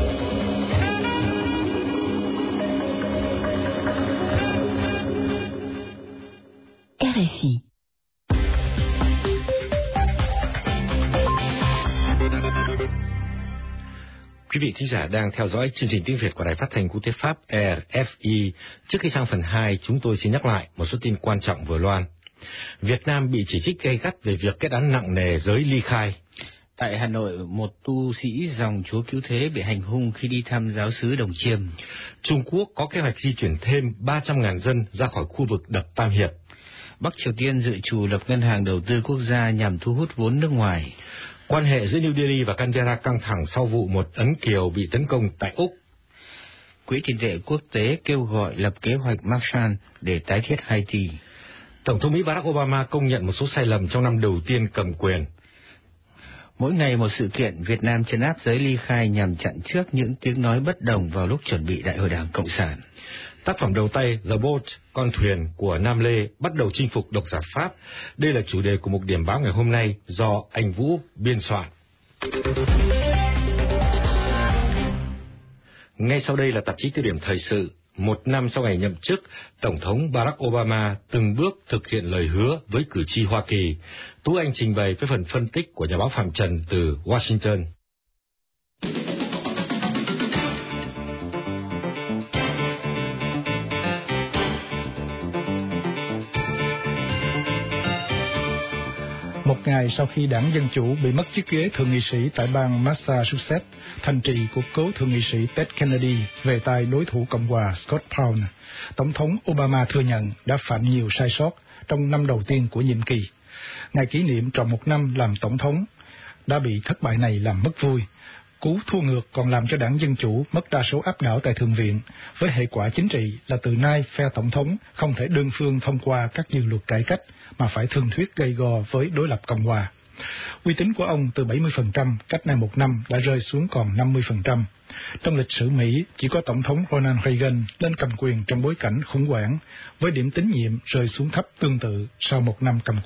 RFI. Quý vị thính giả đang theo dõi chương trình tiếng Việt của Đài Phát thanh Quốc tế Pháp RFI. Trước khi sang phần 2, chúng tôi xin nhắc lại một số tin quan trọng vừa loan. Việt Nam bị chỉ trích gay gắt về việc kết án nặng nề giới ly khai. Tại Hà Nội, một tu sĩ dòng Chúa Cứu Thế bị hành hung khi đi thăm giáo xứ Đồng Chiêm. Trung Quốc có kế hoạch di chuyển thêm 300.000 dân ra khỏi khu vực đập Tam Hiệp. Bắc Triều Tiên dự trù lập ngân hàng đầu tư quốc gia nhằm thu hút vốn nước ngoài. Quan hệ giữa New Delhi và Canberra căng thẳng sau vụ một ấn kiều bị tấn công tại Úc. Quỹ tiền tệ quốc tế kêu gọi lập kế hoạch Marshall để tái thiết Haiti. Tổng thống Mỹ Barack Obama công nhận một số sai lầm trong năm đầu tiên cầm quyền. Mỗi ngày một sự kiện, Việt Nam trấn áp giới ly khai nhằm chặn trước những tiếng nói bất đồng vào lúc chuẩn bị Đại hội Đảng Cộng sản. Tác phẩm đầu tay The Boat, Con thuyền của Nam Lê bắt đầu chinh phục độc giả Pháp. Đây là chủ đề của một điểm báo ngày hôm nay do anh Vũ biên soạn. Ngay sau đây là tạp chí Tiêu điểm thời sự. Một năm sau ngày nhậm chức, Tổng thống Barack Obama từng bước thực hiện lời hứa với cử tri Hoa Kỳ. Tú Anh trình bày với phần phân tích của nhà báo Phạm Trần từ Washington. Một ngày sau khi đảng Dân Chủ bị mất chiếc ghế thượng nghị sĩ tại bang Massachusetts, thành trì của cố thượng nghị sĩ Ted Kennedy về tay đối thủ Cộng hòa Scott Brown, Tổng thống Obama thừa nhận đã phạm nhiều sai sót trong năm đầu tiên của nhiệm kỳ. Ngày kỷ niệm tròn một năm làm Tổng thống đã bị thất bại này làm mất vui. Cú thua ngược còn làm cho đảng Dân Chủ mất đa số áp đảo tại Thượng viện, với hệ quả chính trị là từ nay phe Tổng thống không thể đơn phương thông qua các dự luật cải cách mà phải thương thuyết gay go với đối lập Cộng hòa. Uy tín của ông từ 70% cách nay một năm đã rơi xuống còn 50%. Trong lịch sử Mỹ, chỉ có Tổng thống Ronald Reagan lên cầm quyền trong bối cảnh khủng hoảng, với điểm tín nhiệm rơi xuống thấp tương tự sau một năm cầm quyền.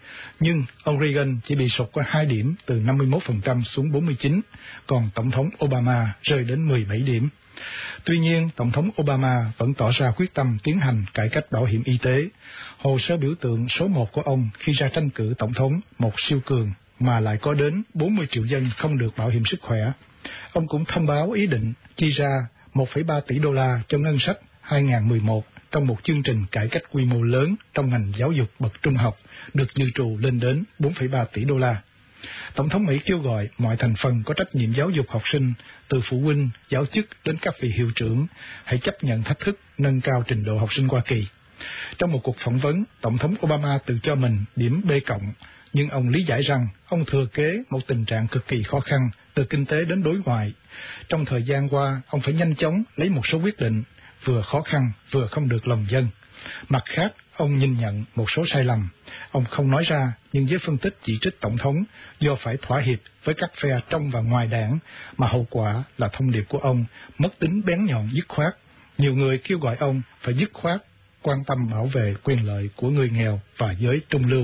Nhưng ông Reagan chỉ bị sụt có 2 điểm từ 51% xuống 49%, còn Tổng thống Obama rơi đến 17 điểm. Tuy nhiên, Tổng thống Obama vẫn tỏ ra quyết tâm tiến hành cải cách bảo hiểm y tế. Hồ sơ biểu tượng số 1 của ông khi ra tranh cử Tổng thống, một siêu cường mà lại có đến 40 triệu dân không được bảo hiểm sức khỏe. Ông cũng thông báo ý định chi ra 1,3 tỷ đô la cho ngân sách 2011 trong một chương trình cải cách quy mô lớn trong ngành giáo dục bậc trung học, được dự trù lên đến 4,3 tỷ đô la. Tổng thống Mỹ kêu gọi mọi thành phần có trách nhiệm giáo dục học sinh, từ phụ huynh, giáo chức đến các vị hiệu trưởng, hãy chấp nhận thách thức nâng cao trình độ học sinh Hoa Kỳ. Trong một cuộc phỏng vấn, Tổng thống Obama tự cho mình điểm B+, nhưng ông lý giải rằng ông thừa kế một tình trạng cực kỳ khó khăn từ kinh tế đến đối ngoại. Trong thời gian qua, ông phải nhanh chóng lấy một số quyết định, vừa khó khăn vừa không được lòng dân. Mặt khác, ông nhìn nhận một số sai lầm. Ông không nói ra, nhưng giới phân tích chỉ trích Tổng thống do phải thỏa hiệp với các phe trong và ngoài đảng, mà hậu quả là thông điệp của ông mất tính bén nhọn dứt khoát. Nhiều người kêu gọi ông phải dứt khoát, quan tâm bảo vệ quyền lợi của người nghèo và giới trung lưu.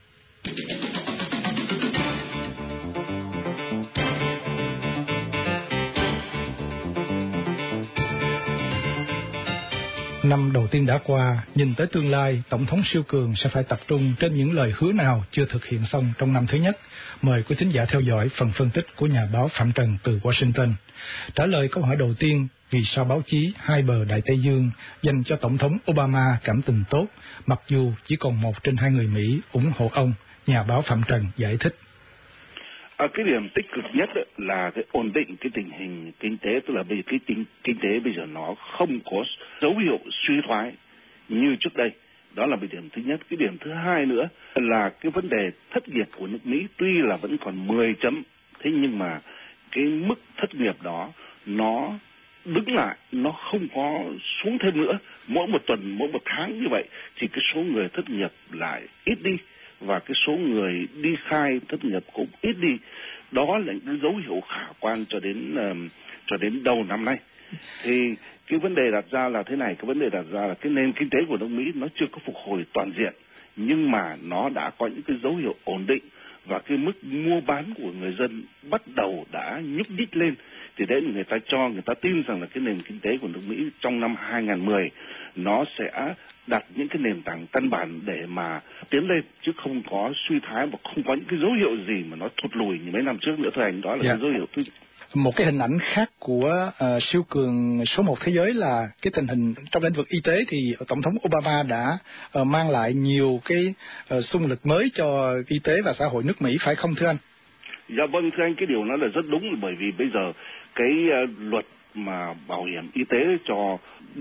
Năm đầu tiên đã qua, nhìn tới tương lai, Tổng thống siêu cường sẽ phải tập trung trên những lời hứa nào chưa thực hiện xong trong năm thứ nhất. Mời quý thính giả theo dõi phần phân tích của nhà báo Phạm Trần từ Washington. Trả lời câu hỏi đầu tiên, vì sao báo chí hai bờ Đại Tây Dương dành cho Tổng thống Obama cảm tình tốt, mặc dù chỉ còn 1 trên 2 người Mỹ ủng hộ ông, nhà báo Phạm Trần giải thích. Cái điểm tích cực nhất là cái ổn định cái tình hình kinh tế, tức là bây giờ cái kinh tế bây giờ nó không có dấu hiệu suy thoái như trước đây. Đó là điểm thứ nhất. Cái điểm thứ hai nữa là cái vấn đề thất nghiệp của nước Mỹ tuy là vẫn còn 10 chấm, thế nhưng mà cái mức thất nghiệp đó nó đứng lại, nó không có xuống thêm nữa. Mỗi một tuần, mỗi một tháng như vậy thì cái số người thất nghiệp lại ít đi, và cái số người đi khai thất nghiệp cũng ít đi. Đó là những dấu hiệu khả quan cho đến đầu năm nay. Thì cái vấn đề đặt ra là thế này, cái vấn đề đặt ra là cái nền kinh tế của nước Mỹ nó chưa có phục hồi toàn diện, nhưng mà nó đã có những cái dấu hiệu ổn định, và cái mức mua bán của người dân bắt đầu đã nhúc nhích lên. Thì đấy, người ta tin rằng là cái nền kinh tế của nước Mỹ trong năm 2010 nó sẽ đặt những cái nền tảng căn bản để mà tiến lên, chứ không có suy thoái và không có những cái dấu hiệu gì mà nó thụt lùi như mấy năm trước nữa. Thưa anh, đó là cái dấu hiệu thứ. Một cái hình ảnh khác của siêu cường số 1 thế giới là cái tình hình trong lĩnh vực y tế, thì Tổng thống Obama đã mang lại nhiều cái xung lực mới cho y tế và xã hội nước Mỹ, phải không thưa anh? Dạ vâng, thưa anh, cái điều đó là rất đúng, bởi vì bây giờ cái luật mà bảo hiểm y tế cho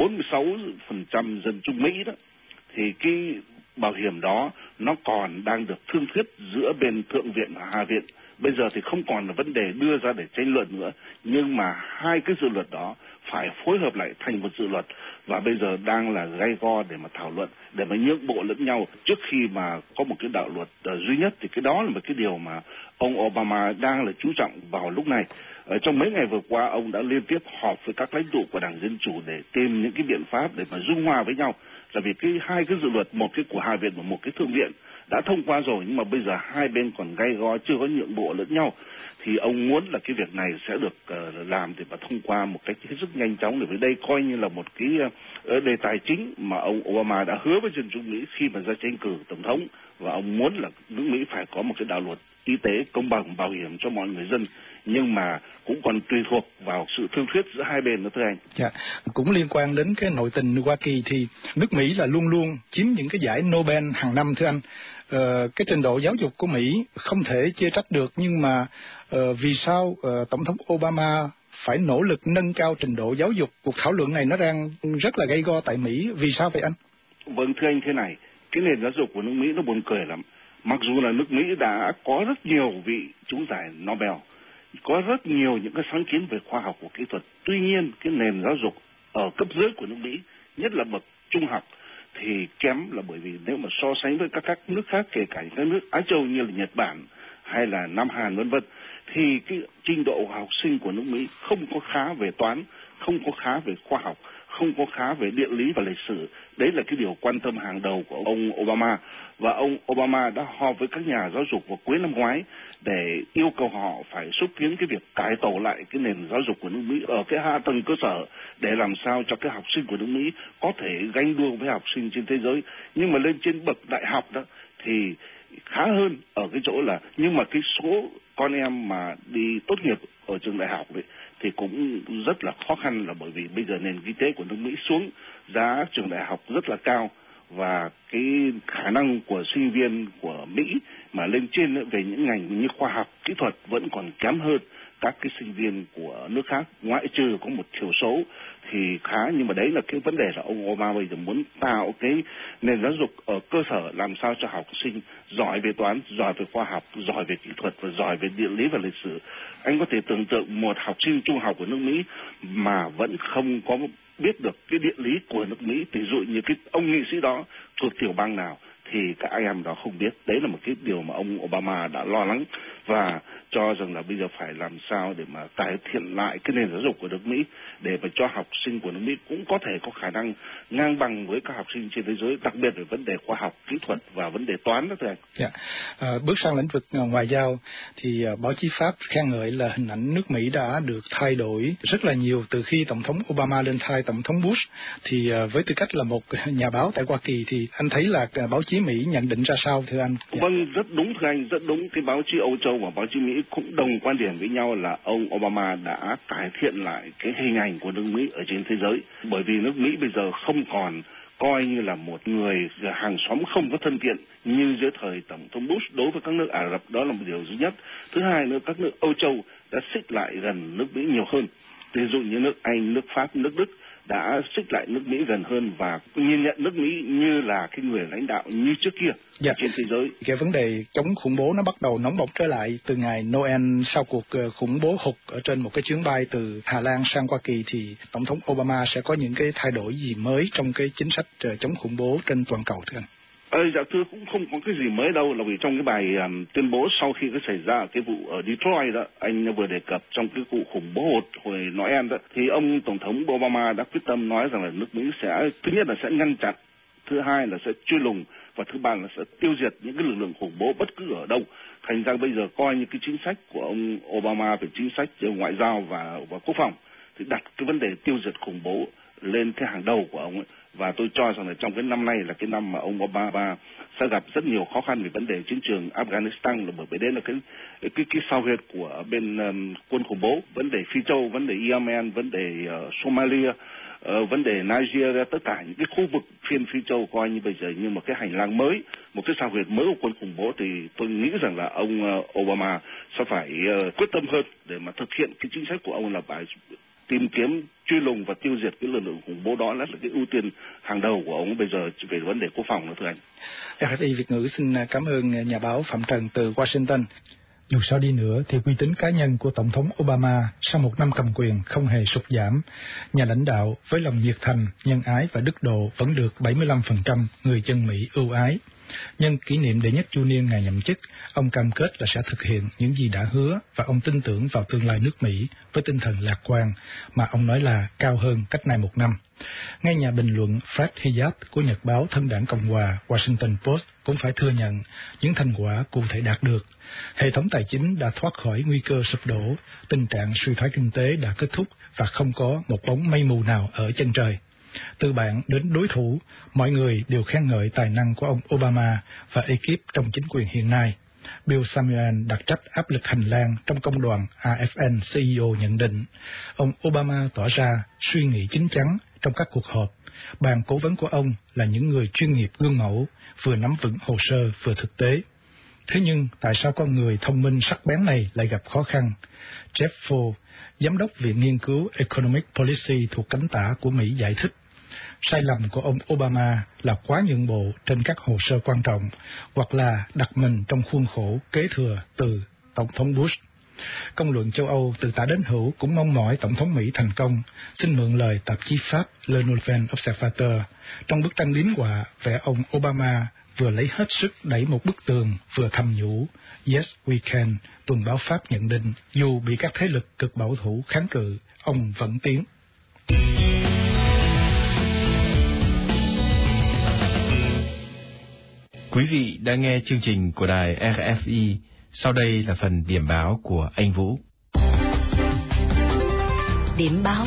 46% dân Trung Mỹ đó, thì cái bảo hiểm đó nó còn đang được thương thuyết giữa bên Thượng viện và Hạ viện. Bây giờ thì không còn là vấn đề đưa ra để tranh luận nữa, nhưng mà hai cái dự luật đó phải phối hợp lại thành một dự luật, và bây giờ đang là gay go để mà thảo luận, để mà nhượng bộ lẫn nhau trước khi mà có một cái đạo luật duy nhất. Thì cái đó là một cái điều mà ông Obama đang là chú trọng vào lúc này. Trong mấy ngày vừa qua, ông đã liên tiếp họp với các lãnh tụ của Đảng Dân Chủ để tìm những cái biện pháp để mà dung hòa với nhau. Là vì hai cái dự luật, một cái của Hạ viện và một cái Thượng viện đã thông qua rồi, nhưng mà bây giờ hai bên còn gay go, chưa có nhượng bộ lẫn nhau. Thì ông muốn là cái việc này sẽ được làm để mà thông qua một cách hết sức nhanh chóng, để với đây coi như là một cái đề tài chính mà ông Obama đã hứa với dân chúng Mỹ khi mà ra tranh cử tổng thống, và ông muốn là nước Mỹ phải có một cái đạo luật y tế công bằng, bảo hiểm cho mọi người dân, nhưng mà cũng còn tùy thuộc vào sự thương thuyết giữa hai bên nữa thưa anh. Dạ, cũng liên quan đến cái nội tình Hoa Kỳ thì nước Mỹ là luôn luôn chiếm những cái giải Nobel hàng năm thưa anh. Cái trình độ giáo dục của Mỹ không thể chê trách được, nhưng mà vì sao Tổng thống Obama phải nỗ lực nâng cao trình độ giáo dục? Cuộc thảo luận này nó đang rất là gay go tại Mỹ, vì sao vậy anh? Vâng thưa anh, thế này, cái nền giáo dục của nước Mỹ nó buồn cười lắm. Mặc dù là nước Mỹ đã có rất nhiều vị trúng giải Nobel, có rất nhiều những cái sáng kiến về khoa học và kỹ thuật, tuy nhiên cái nền giáo dục ở cấp dưới của nước Mỹ, nhất là bậc trung học, thì kém, là bởi vì nếu mà so sánh với các nước khác, kể cả các nước Á Châu như là Nhật Bản hay là Nam Hàn vân vân, thì cái trình độ học sinh của nước Mỹ không có khá về toán, không có khá về khoa học, không có khá về địa lý và lịch sử. Đấy là cái điều quan tâm hàng đầu của ông Obama. Và ông Obama đã họp với các nhà giáo dục vào cuối năm ngoái để yêu cầu họ phải xúc tiến cái việc cải tổ lại cái nền giáo dục của nước Mỹ ở cái hạ tầng cơ sở để làm sao cho cái học sinh của nước Mỹ có thể ganh đua với học sinh trên thế giới. Nhưng mà lên trên bậc đại học đó thì khá hơn ở cái chỗ là nhưng mà cái số con em mà đi tốt nghiệp ở trường đại học đấy thì cũng rất là khó khăn, là bởi vì bây giờ nền kinh tế của nước Mỹ xuống, giá trường đại học rất là cao và cái khả năng của sinh viên của Mỹ mà lên trên về những ngành như khoa học, kỹ thuật vẫn còn kém hơn các cái sinh viên của nước khác, ngoại trừ có một thiểu số thì khá. Nhưng mà đấy là cái vấn đề là ông Obama bây giờ muốn tạo cái nền giáo dục ở cơ sở làm sao cho học sinh giỏi về toán, giỏi về khoa học, giỏi về kỹ thuật và giỏi về địa lý và lịch sử. Anh có thể tưởng tượng một học sinh trung học của nước Mỹ mà vẫn không có biết được cái địa lý của nước Mỹ, ví dụ như cái ông nghị sĩ đó thuộc tiểu bang nào thì các anh em đó không biết. Đấy là một cái điều mà ông Obama đã lo lắng và cho rằng là bây giờ phải làm sao để mà cải thiện lại cái nền giáo dục của nước Mỹ để mà cho học sinh của nước Mỹ cũng có thể có khả năng ngang bằng với các học sinh trên thế giới, đặc biệt về vấn đề khoa học, kỹ thuật và vấn đề toán đó thưa anh. Dạ. Bước sang lĩnh vực ngoại giao thì báo chí Pháp khen ngợi là hình ảnh nước Mỹ đã được thay đổi rất là nhiều từ khi Tổng thống Obama lên thay Tổng thống Bush. Thì với tư cách là một nhà báo tại Hoa Kỳ thì anh thấy là báo chí Mỹ nhận định ra sao thưa anh? Dạ. Vâng, rất đúng thưa anh, rất đúng. Cái báo chí Âu Châu và báo chí Mỹ cũng đồng quan điểm với nhau là ông Obama đã cải thiện lại cái hình ảnh của nước Mỹ ở trên thế giới, bởi vì nước Mỹ bây giờ không còn coi như là một người hàng xóm không có thân thiện như dưới thời Tổng thống Bush đối với các nước Ả Rập. Đó là một điều duy nhất. Thứ hai nữa, các nước Âu Châu đã xích lại gần nước Mỹ nhiều hơn. Ví dụ như nước Anh, nước Pháp, nước Đức đã xích lại nước Mỹ gần hơn và nhìn nhận nước Mỹ như là cái người lãnh đạo như trước kia trên thế giới. Cái vấn đề chống khủng bố nó bắt đầu nóng bỏng trở lại từ ngày Noel sau cuộc khủng bố hụt ở trên một cái chuyến bay từ Hà Lan sang Hoa Kỳ, thì Tổng thống Obama sẽ có những cái thay đổi gì mới trong cái chính sách chống khủng bố trên toàn cầu thưa anh? Dạ thưa, cũng không có cái gì mới đâu, là vì trong cái bài tuyên bố sau khi có xảy ra cái vụ ở Detroit đó, anh vừa đề cập trong cái vụ khủng bố hụt hồi Noel đó, thì ông Tổng thống Obama đã quyết tâm nói rằng là nước Mỹ sẽ, thứ nhất là sẽ ngăn chặn, thứ hai là sẽ truy lùng và thứ ba là sẽ tiêu diệt những cái lực lượng khủng bố bất cứ ở đâu. Thành ra bây giờ coi như cái chính sách của ông Obama về chính sách ngoại giao và quốc phòng thì đặt cái vấn đề tiêu diệt khủng bố lên cái hàng đầu của ông ấy. Và tôi cho rằng là trong cái năm nay là cái năm mà ông Obama sẽ gặp rất nhiều khó khăn về vấn đề chiến trường Afghanistan, là bởi vì đấy là cái sao huyệt của bên quân khủng bố, vấn đề Phi Châu, vấn đề Yemen, vấn đề Somalia, vấn đề Nigeria, tất cả những cái khu vực phiên Phi Châu coi như bây giờ như một cái hành lang mới, một cái sao huyệt mới của quân khủng bố. Thì tôi nghĩ rằng là ông Obama sẽ phải quyết tâm hơn để mà thực hiện cái chính sách của ông là phải tìm kiếm, truy lùng và tiêu diệt cái lực lượng khủng bố. Đó là cái ưu tiên hàng đầu của ông bây giờ về vấn đề quốc phòng nữa thưa anh. RFI Việt ngữ xin cảm ơn nhà báo Phạm Trần từ Washington. Dù sao đi nữa thì uy tín cá nhân của Tổng thống Obama sau một năm cầm quyền không hề sụt giảm. Nhà lãnh đạo với lòng nhiệt thành, nhân ái và đức độ vẫn được 75% người dân Mỹ ưu ái. Nhân kỷ niệm đệ nhất chu niên ngày nhậm chức, ông cam kết là sẽ thực hiện những gì đã hứa và ông tin tưởng vào tương lai nước Mỹ với tinh thần lạc quan mà ông nói là cao hơn cách nay một năm. Ngay nhà bình luận Fred Hiatt của nhật báo thân đảng Cộng hòa Washington Post cũng phải thừa nhận những thành quả cụ thể đạt được. Hệ thống tài chính đã thoát khỏi nguy cơ sụp đổ, tình trạng suy thoái kinh tế đã kết thúc và không có một bóng mây mù nào ở chân trời. Từ bạn đến đối thủ, mọi người đều khen ngợi tài năng của ông Obama và ekip trong chính quyền hiện nay. Bill Samuel đặc trách áp lực hành lang trong công đoàn AFN CEO nhận định, ông Obama tỏ ra suy nghĩ chín chắn trong các cuộc họp. Ban cố vấn của ông là những người chuyên nghiệp gương mẫu, vừa nắm vững hồ sơ vừa thực tế. Thế nhưng tại sao con người thông minh sắc bén này lại gặp khó khăn? Jeff Ford, giám đốc Viện Nghiên cứu Economic Policy thuộc cánh tả của Mỹ giải thích, sai lầm của ông Obama là quá nhượng bộ trên các hồ sơ quan trọng hoặc là đặt mình trong khuôn khổ kế thừa từ Tổng thống Bush. Công luận châu Âu từ tả đến hữu cũng mong mỏi Tổng thống Mỹ thành công. Xin mượn lời tạp chí Pháp Le Nouvel Observateur trong bức tranh lính họa vẽ ông Obama vừa lấy hết sức đẩy một bức tường vừa thầm nhủ Yes we can. Tuần báo Pháp nhận định dù bị các thế lực cực bảo thủ kháng cự, ông vẫn tiến. Quý vị đã nghe chương trình của đài RFI. Sau đây là phần điểm báo của anh Vũ. Điểm báo.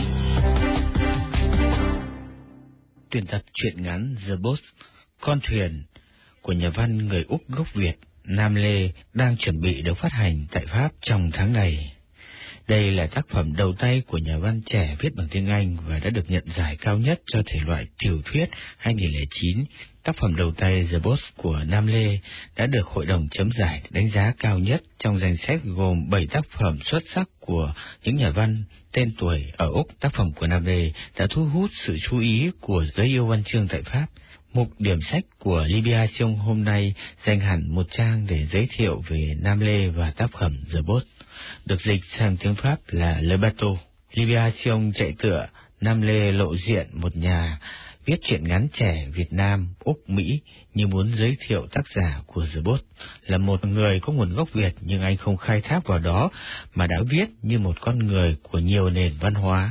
Tuyển tập truyện ngắn The Boat, Con thuyền của nhà văn người Úc gốc Việt Nam Lê đang chuẩn bị được phát hành tại Pháp trong tháng này. Đây là tác phẩm đầu tay của nhà văn trẻ viết bằng tiếng Anh và đã được nhận giải cao nhất cho thể loại tiểu thuyết 2009. Tác phẩm đầu tay The Boat của Nam Lê đã được Hội đồng chấm giải đánh giá cao nhất trong danh sách gồm 7 tác phẩm xuất sắc của những nhà văn tên tuổi ở Úc. Tác phẩm của Nam Lê đã thu hút sự chú ý của giới yêu văn chương tại Pháp. Mục điểm sách của Libération hôm nay dành hẳn một trang để giới thiệu về Nam Lê và tác phẩm The Boat, được dịch sang tiếng Pháp là Le Bateau. Libération chạy tựa Nam Lê lộ diện một nhà viết truyện ngắn trẻ Việt Nam, Úc, Mỹ như muốn giới thiệu tác giả của The Boat là một người có nguồn gốc Việt, nhưng anh không khai thác vào đó mà đã viết như một con người của nhiều nền văn hóa.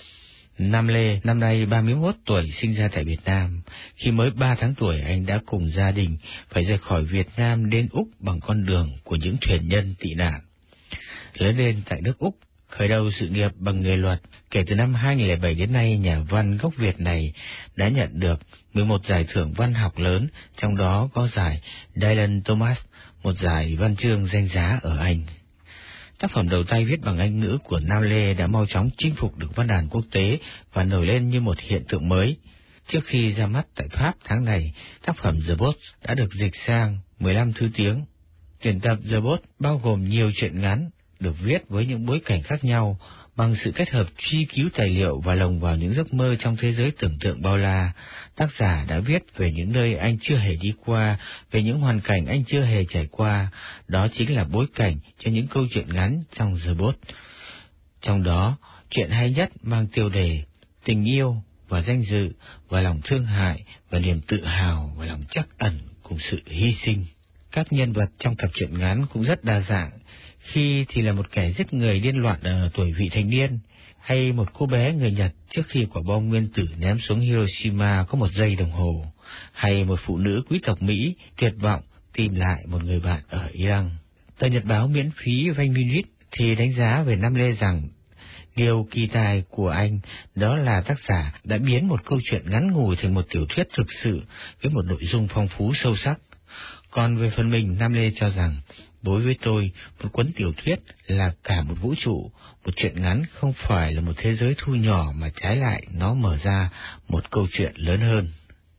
Nam Lê năm nay 31 tuổi, sinh ra tại Việt Nam. Khi mới 3 tháng tuổi, anh đã cùng gia đình phải rời khỏi Việt Nam đến Úc bằng con đường của những thuyền nhân tị nạn. Lớn lên tại nước Úc, khởi đầu sự nghiệp bằng nghề luật, kể từ năm 2007 đến nay, nhà văn gốc Việt này đã nhận được 11 giải thưởng văn học lớn, trong đó có giải Dylan Thomas, một giải văn chương danh giá ở Anh. Tác phẩm đầu tay viết bằng Anh ngữ của Nam Lê đã mau chóng chinh phục được văn đàn quốc tế và nổi lên như một hiện tượng mới. Trước khi ra mắt tại Pháp tháng này, tác phẩm The Boat đã được dịch sang 15 thứ tiếng. Tuyển tập The Boat bao gồm nhiều truyện ngắn được viết với những bối cảnh khác nhau, bằng sự kết hợp truy cứu tài liệu và lồng vào những giấc mơ trong thế giới tưởng tượng bao la. Tác giả đã viết về những nơi anh chưa hề đi qua, về những hoàn cảnh anh chưa hề trải qua. Đó chính là bối cảnh cho những câu chuyện ngắn trong The Boat. Trong đó, chuyện hay nhất mang tiêu đề tình yêu và danh dự và lòng thương hại và niềm tự hào và lòng trắc ẩn cùng sự hy sinh. Các nhân vật trong tập truyện ngắn cũng rất đa dạng. Khi thì là một kẻ giết người điên loạn ở tuổi vị thành niên, hay một cô bé người Nhật trước khi quả bom nguyên tử ném xuống Hiroshima có 1 giây đồng hồ, hay một phụ nữ quý tộc Mỹ tuyệt vọng tìm lại một người bạn ở Iran. Tờ nhật báo miễn phí Vanh Minute thì đánh giá về Nam Lê rằng điều kỳ tài của anh đó là tác giả đã biến một câu chuyện ngắn ngủi thành một tiểu thuyết thực sự với một nội dung phong phú sâu sắc. Còn về phần mình, Nam Lê cho rằng, đối với tôi, một cuốn tiểu thuyết là cả một vũ trụ, một truyện ngắn không phải là một thế giới thu nhỏ mà trái lại nó mở ra một câu chuyện lớn hơn.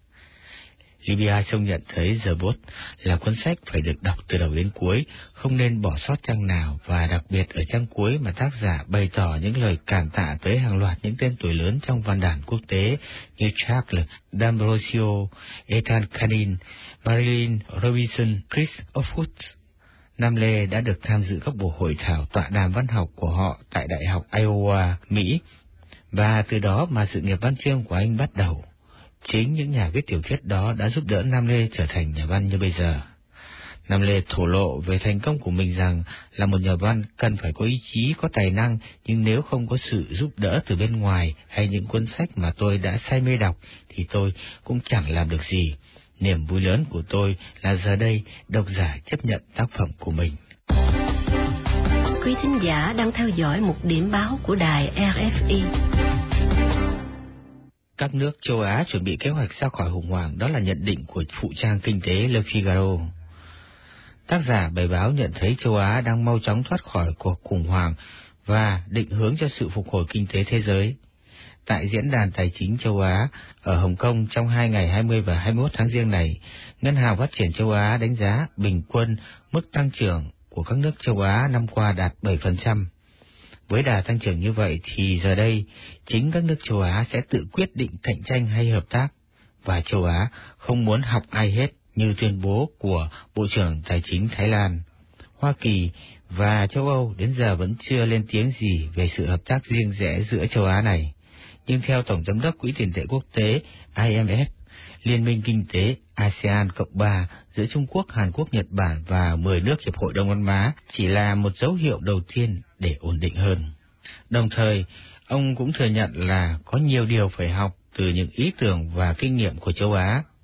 Libération nhận thấy The Boat là cuốn sách phải được đọc từ đầu đến cuối, không nên bỏ sót trang nào, và đặc biệt ở trang cuối mà tác giả bày tỏ những lời cảm tạ tới hàng loạt những tên tuổi lớn trong văn đàn quốc tế như Charles D'Ambrosio, Ethan Canin, Marilyn Robinson, Chris Offutt. Nam Lê đã được tham dự các buổi hội thảo tọa đàm văn học của họ tại Đại học Iowa, Mỹ, và từ đó mà sự nghiệp văn chương của anh bắt đầu. Chính những nhà viết tiểu thuyết đó đã giúp đỡ Nam Lê trở thành nhà văn như bây giờ. Nam Lê thổ lộ về thành công của mình rằng là một nhà văn cần phải có ý chí, có tài năng, nhưng nếu không có sự giúp đỡ từ bên ngoài hay những cuốn sách mà tôi đã say mê đọc thì tôi cũng chẳng làm được gì. Niềm vui lớn của tôi là giờ đây độc giả chấp nhận tác phẩm của mình. Quý thính giả đang theo dõi một điểm báo của đài RFI. Các nước châu Á chuẩn bị kế hoạch ra khỏi khủng hoảng, đó là nhận định của phụ trang kinh tế Le Figaro. Tác giả bài báo nhận thấy châu Á đang mau chóng thoát khỏi cuộc khủng hoảng và định hướng cho sự phục hồi kinh tế thế giới. Tại Diễn đàn Tài chính châu Á ở Hồng Kông trong 2 ngày 20 và 21 tháng Giêng này, Ngân hàng Phát triển châu Á đánh giá bình quân mức tăng trưởng của các nước châu Á năm qua đạt 7%. Với đà tăng trưởng như vậy thì giờ đây, chính các nước châu Á sẽ tự quyết định cạnh tranh hay hợp tác, và châu Á không muốn học ai hết như tuyên bố của Bộ trưởng Tài chính Thái Lan. Hoa Kỳ và châu Âu đến giờ vẫn chưa lên tiếng gì về sự hợp tác riêng rẽ giữa châu Á này. Nhưng theo Tổng Giám đốc Quỹ tiền tệ quốc tế IMF, Liên minh Kinh tế ASEAN Cộng 3 giữa Trung Quốc, Hàn Quốc, Nhật Bản và 10 nước Hiệp hội Đông Nam Á chỉ là một dấu hiệu đầu tiên để ổn định hơn. Đồng thời, ông cũng thừa nhận là có nhiều điều phải học từ những ý tưởng và kinh nghiệm của châu Á.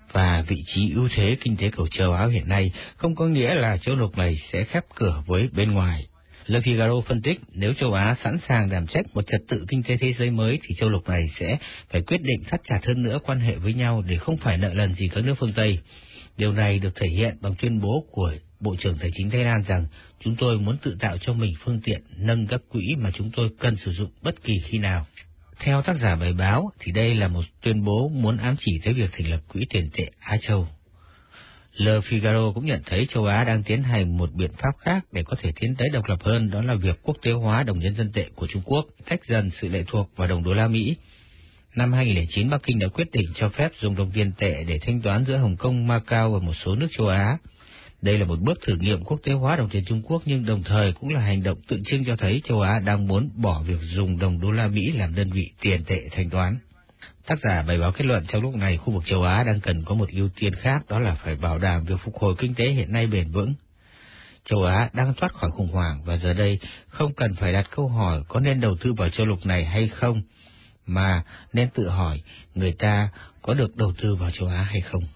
Và vị trí ưu thế kinh tế của châu Á hiện nay không có nghĩa là châu lục này sẽ khép cửa với bên ngoài. Le Figaro phân tích, nếu châu Á sẵn sàng đảm trách một trật tự kinh tế thế giới mới thì châu lục này sẽ phải quyết định thắt chặt hơn nữa quan hệ với nhau để không phải nợ nần gì các nước phương Tây. Điều này được thể hiện bằng tuyên bố của Bộ trưởng Tài chính Thái Lan rằng chúng tôi muốn tự tạo cho mình phương tiện nâng các quỹ mà chúng tôi cần sử dụng bất kỳ khi nào. Theo tác giả bài báo thì đây là một tuyên bố muốn ám chỉ tới việc thành lập quỹ tiền tệ Á Châu. Le Figaro cũng nhận thấy châu Á đang tiến hành một biện pháp khác để có thể tiến tới độc lập hơn, đó là việc quốc tế hóa đồng nhân dân tệ của Trung Quốc, tách dần sự lệ thuộc vào đồng đô la Mỹ. Năm 2009, Bắc Kinh đã quyết định cho phép dùng đồng tiền tệ để thanh toán giữa Hồng Kông, Macau và một số nước châu Á. Đây là một bước thử nghiệm quốc tế hóa đồng tiền Trung Quốc, nhưng đồng thời cũng là hành động tượng trưng cho thấy châu Á đang muốn bỏ việc dùng đồng đô la Mỹ làm đơn vị tiền tệ thanh toán. Tác giả bài báo kết luận trong lúc này khu vực châu Á đang cần có một ưu tiên khác, đó là phải bảo đảm việc phục hồi kinh tế hiện nay bền vững. Châu Á đang thoát khỏi khủng hoảng và giờ đây không cần phải đặt câu hỏi có nên đầu tư vào châu lục này hay không, mà nên tự hỏi người ta có được đầu tư vào châu Á hay không.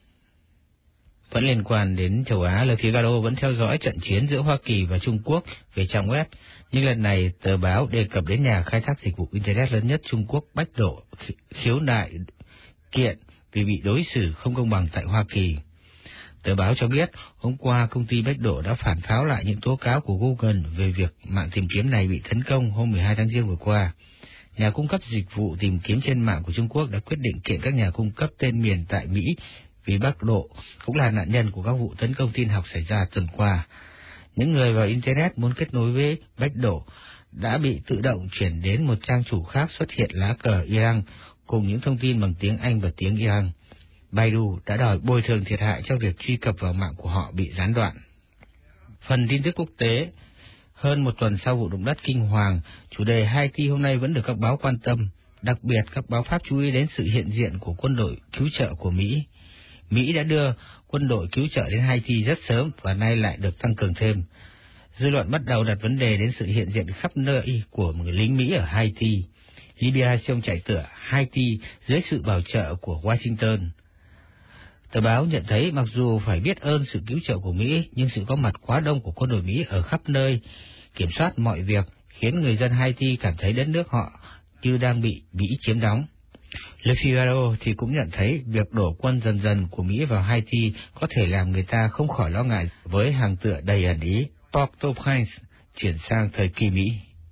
Vẫn liên quan đến châu Á, Le Figaro vẫn theo dõi trận chiến giữa Hoa Kỳ và Trung Quốc về trang web, nhưng lần này tờ báo đề cập đến nhà khai thác dịch vụ Internet lớn nhất Trung Quốc Bách Độ khiếu nại kiện vì bị đối xử không công bằng tại Hoa Kỳ. Tờ báo cho biết hôm qua công ty Bách Độ đã phản pháo lại những tố cáo của Google về việc mạng tìm kiếm này bị tấn công hôm 12 tháng Giêng vừa qua. Nhà cung cấp dịch vụ tìm kiếm trên mạng của Trung Quốc đã quyết định kiện các nhà cung cấp tên miền tại Mỹ vì Bách Độ cũng là nạn nhân của các vụ tấn công tin học xảy ra tuần qua. Những người vào Internet muốn kết nối với Bách Độ đã bị tự động chuyển đến một trang chủ khác xuất hiện lá cờ Iran cùng những thông tin bằng tiếng Anh và tiếng Iran. Baidu đã đòi bồi thường thiệt hại cho việc truy cập vào mạng của họ bị gián đoạn. Phần tin tức quốc tế, hơn một tuần sau vụ động đất kinh hoàng, chủ đề Haiti hôm nay vẫn được các báo quan tâm, đặc biệt các báo Pháp chú ý đến sự hiện diện của quân đội cứu trợ của Mỹ. Mỹ đã đưa quân đội cứu trợ đến Haiti rất sớm và nay lại được tăng cường thêm. Dư luận bắt đầu đặt vấn đề đến sự hiện diện khắp nơi của người lính Mỹ ở Haiti. Libya xông chạy tựa Haiti dưới sự bảo trợ của Washington. Tờ báo nhận thấy mặc dù phải biết ơn sự cứu trợ của Mỹ, nhưng sự có mặt quá đông của quân đội Mỹ ở khắp nơi, kiểm soát mọi việc, khiến người dân Haiti cảm thấy đất nước họ như đang bị Mỹ chiếm đóng. Le Figaro thì cũng nhận thấy việc đổ quân dần dần của Mỹ vào Haiti có thể làm người ta không khỏi lo ngại với hàng tựa đầy ẩn ý. Port-au-Prince chuyển sang thời kỳ Mỹ.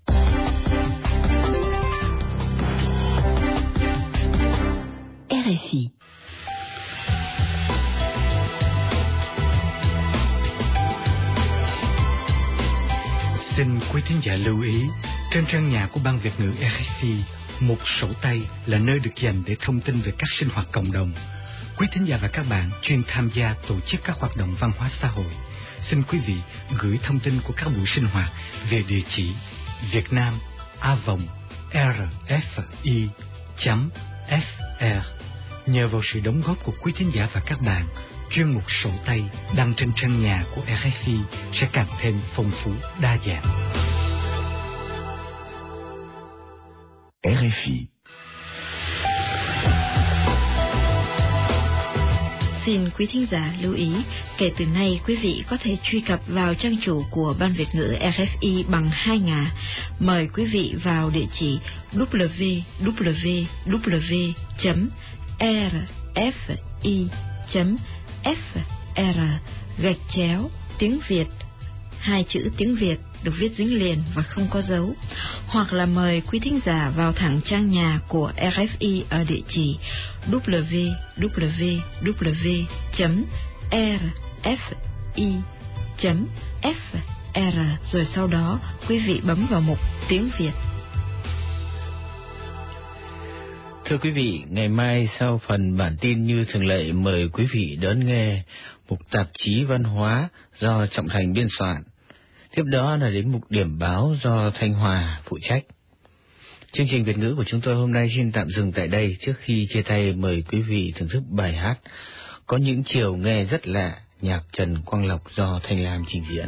RFI. Xin quý thính giả lưu ý, trên trang nhà của Ban Việt ngữ RFI, một sổ tay là nơi được dành để thông tin về các sinh hoạt cộng đồng. Quý thính giả và các bạn chuyên tham gia tổ chức các hoạt động văn hóa xã hội. Xin quý vị gửi thông tin của các buổi sinh hoạt về địa chỉ vietnam@rfi.fr. Nhờ vào sự đóng góp của quý thính giả và các bạn, chuyên mục sổ tay đăng trên trang nhà của RFI sẽ càng thêm phong phú đa dạng. RFI. Xin quý thính giả lưu ý, kể từ nay quý vị có thể truy cập vào trang chủ của Ban Việt ngữ RFI bằng 2 ngả. Mời quý vị vào địa chỉ www.rfi.fr/tiếng Việt. 2 chữ tiếng Việt được viết dính liền và không có dấu. Hoặc là mời quý thính giả vào thẳng trang nhà của RFI ở địa chỉ www.rfi.fr, rồi sau đó quý vị bấm vào mục tiếng Việt. Thưa quý vị, ngày mai sau phần bản tin như thường lệ, mời quý vị đón nghe mục tạp chí văn hóa do Trọng Thành biên soạn. Tiếp đó là đến mục điểm báo do Thanh Hòa phụ trách. Chương trình Việt ngữ của chúng tôi hôm nay xin tạm dừng tại đây. Trước khi chia tay, mời quý vị thưởng thức bài hát Có những chiều nghe rất lạ, nhạc Trần Quang Lộc do Thanh Lam trình diễn.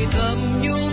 thầm nhung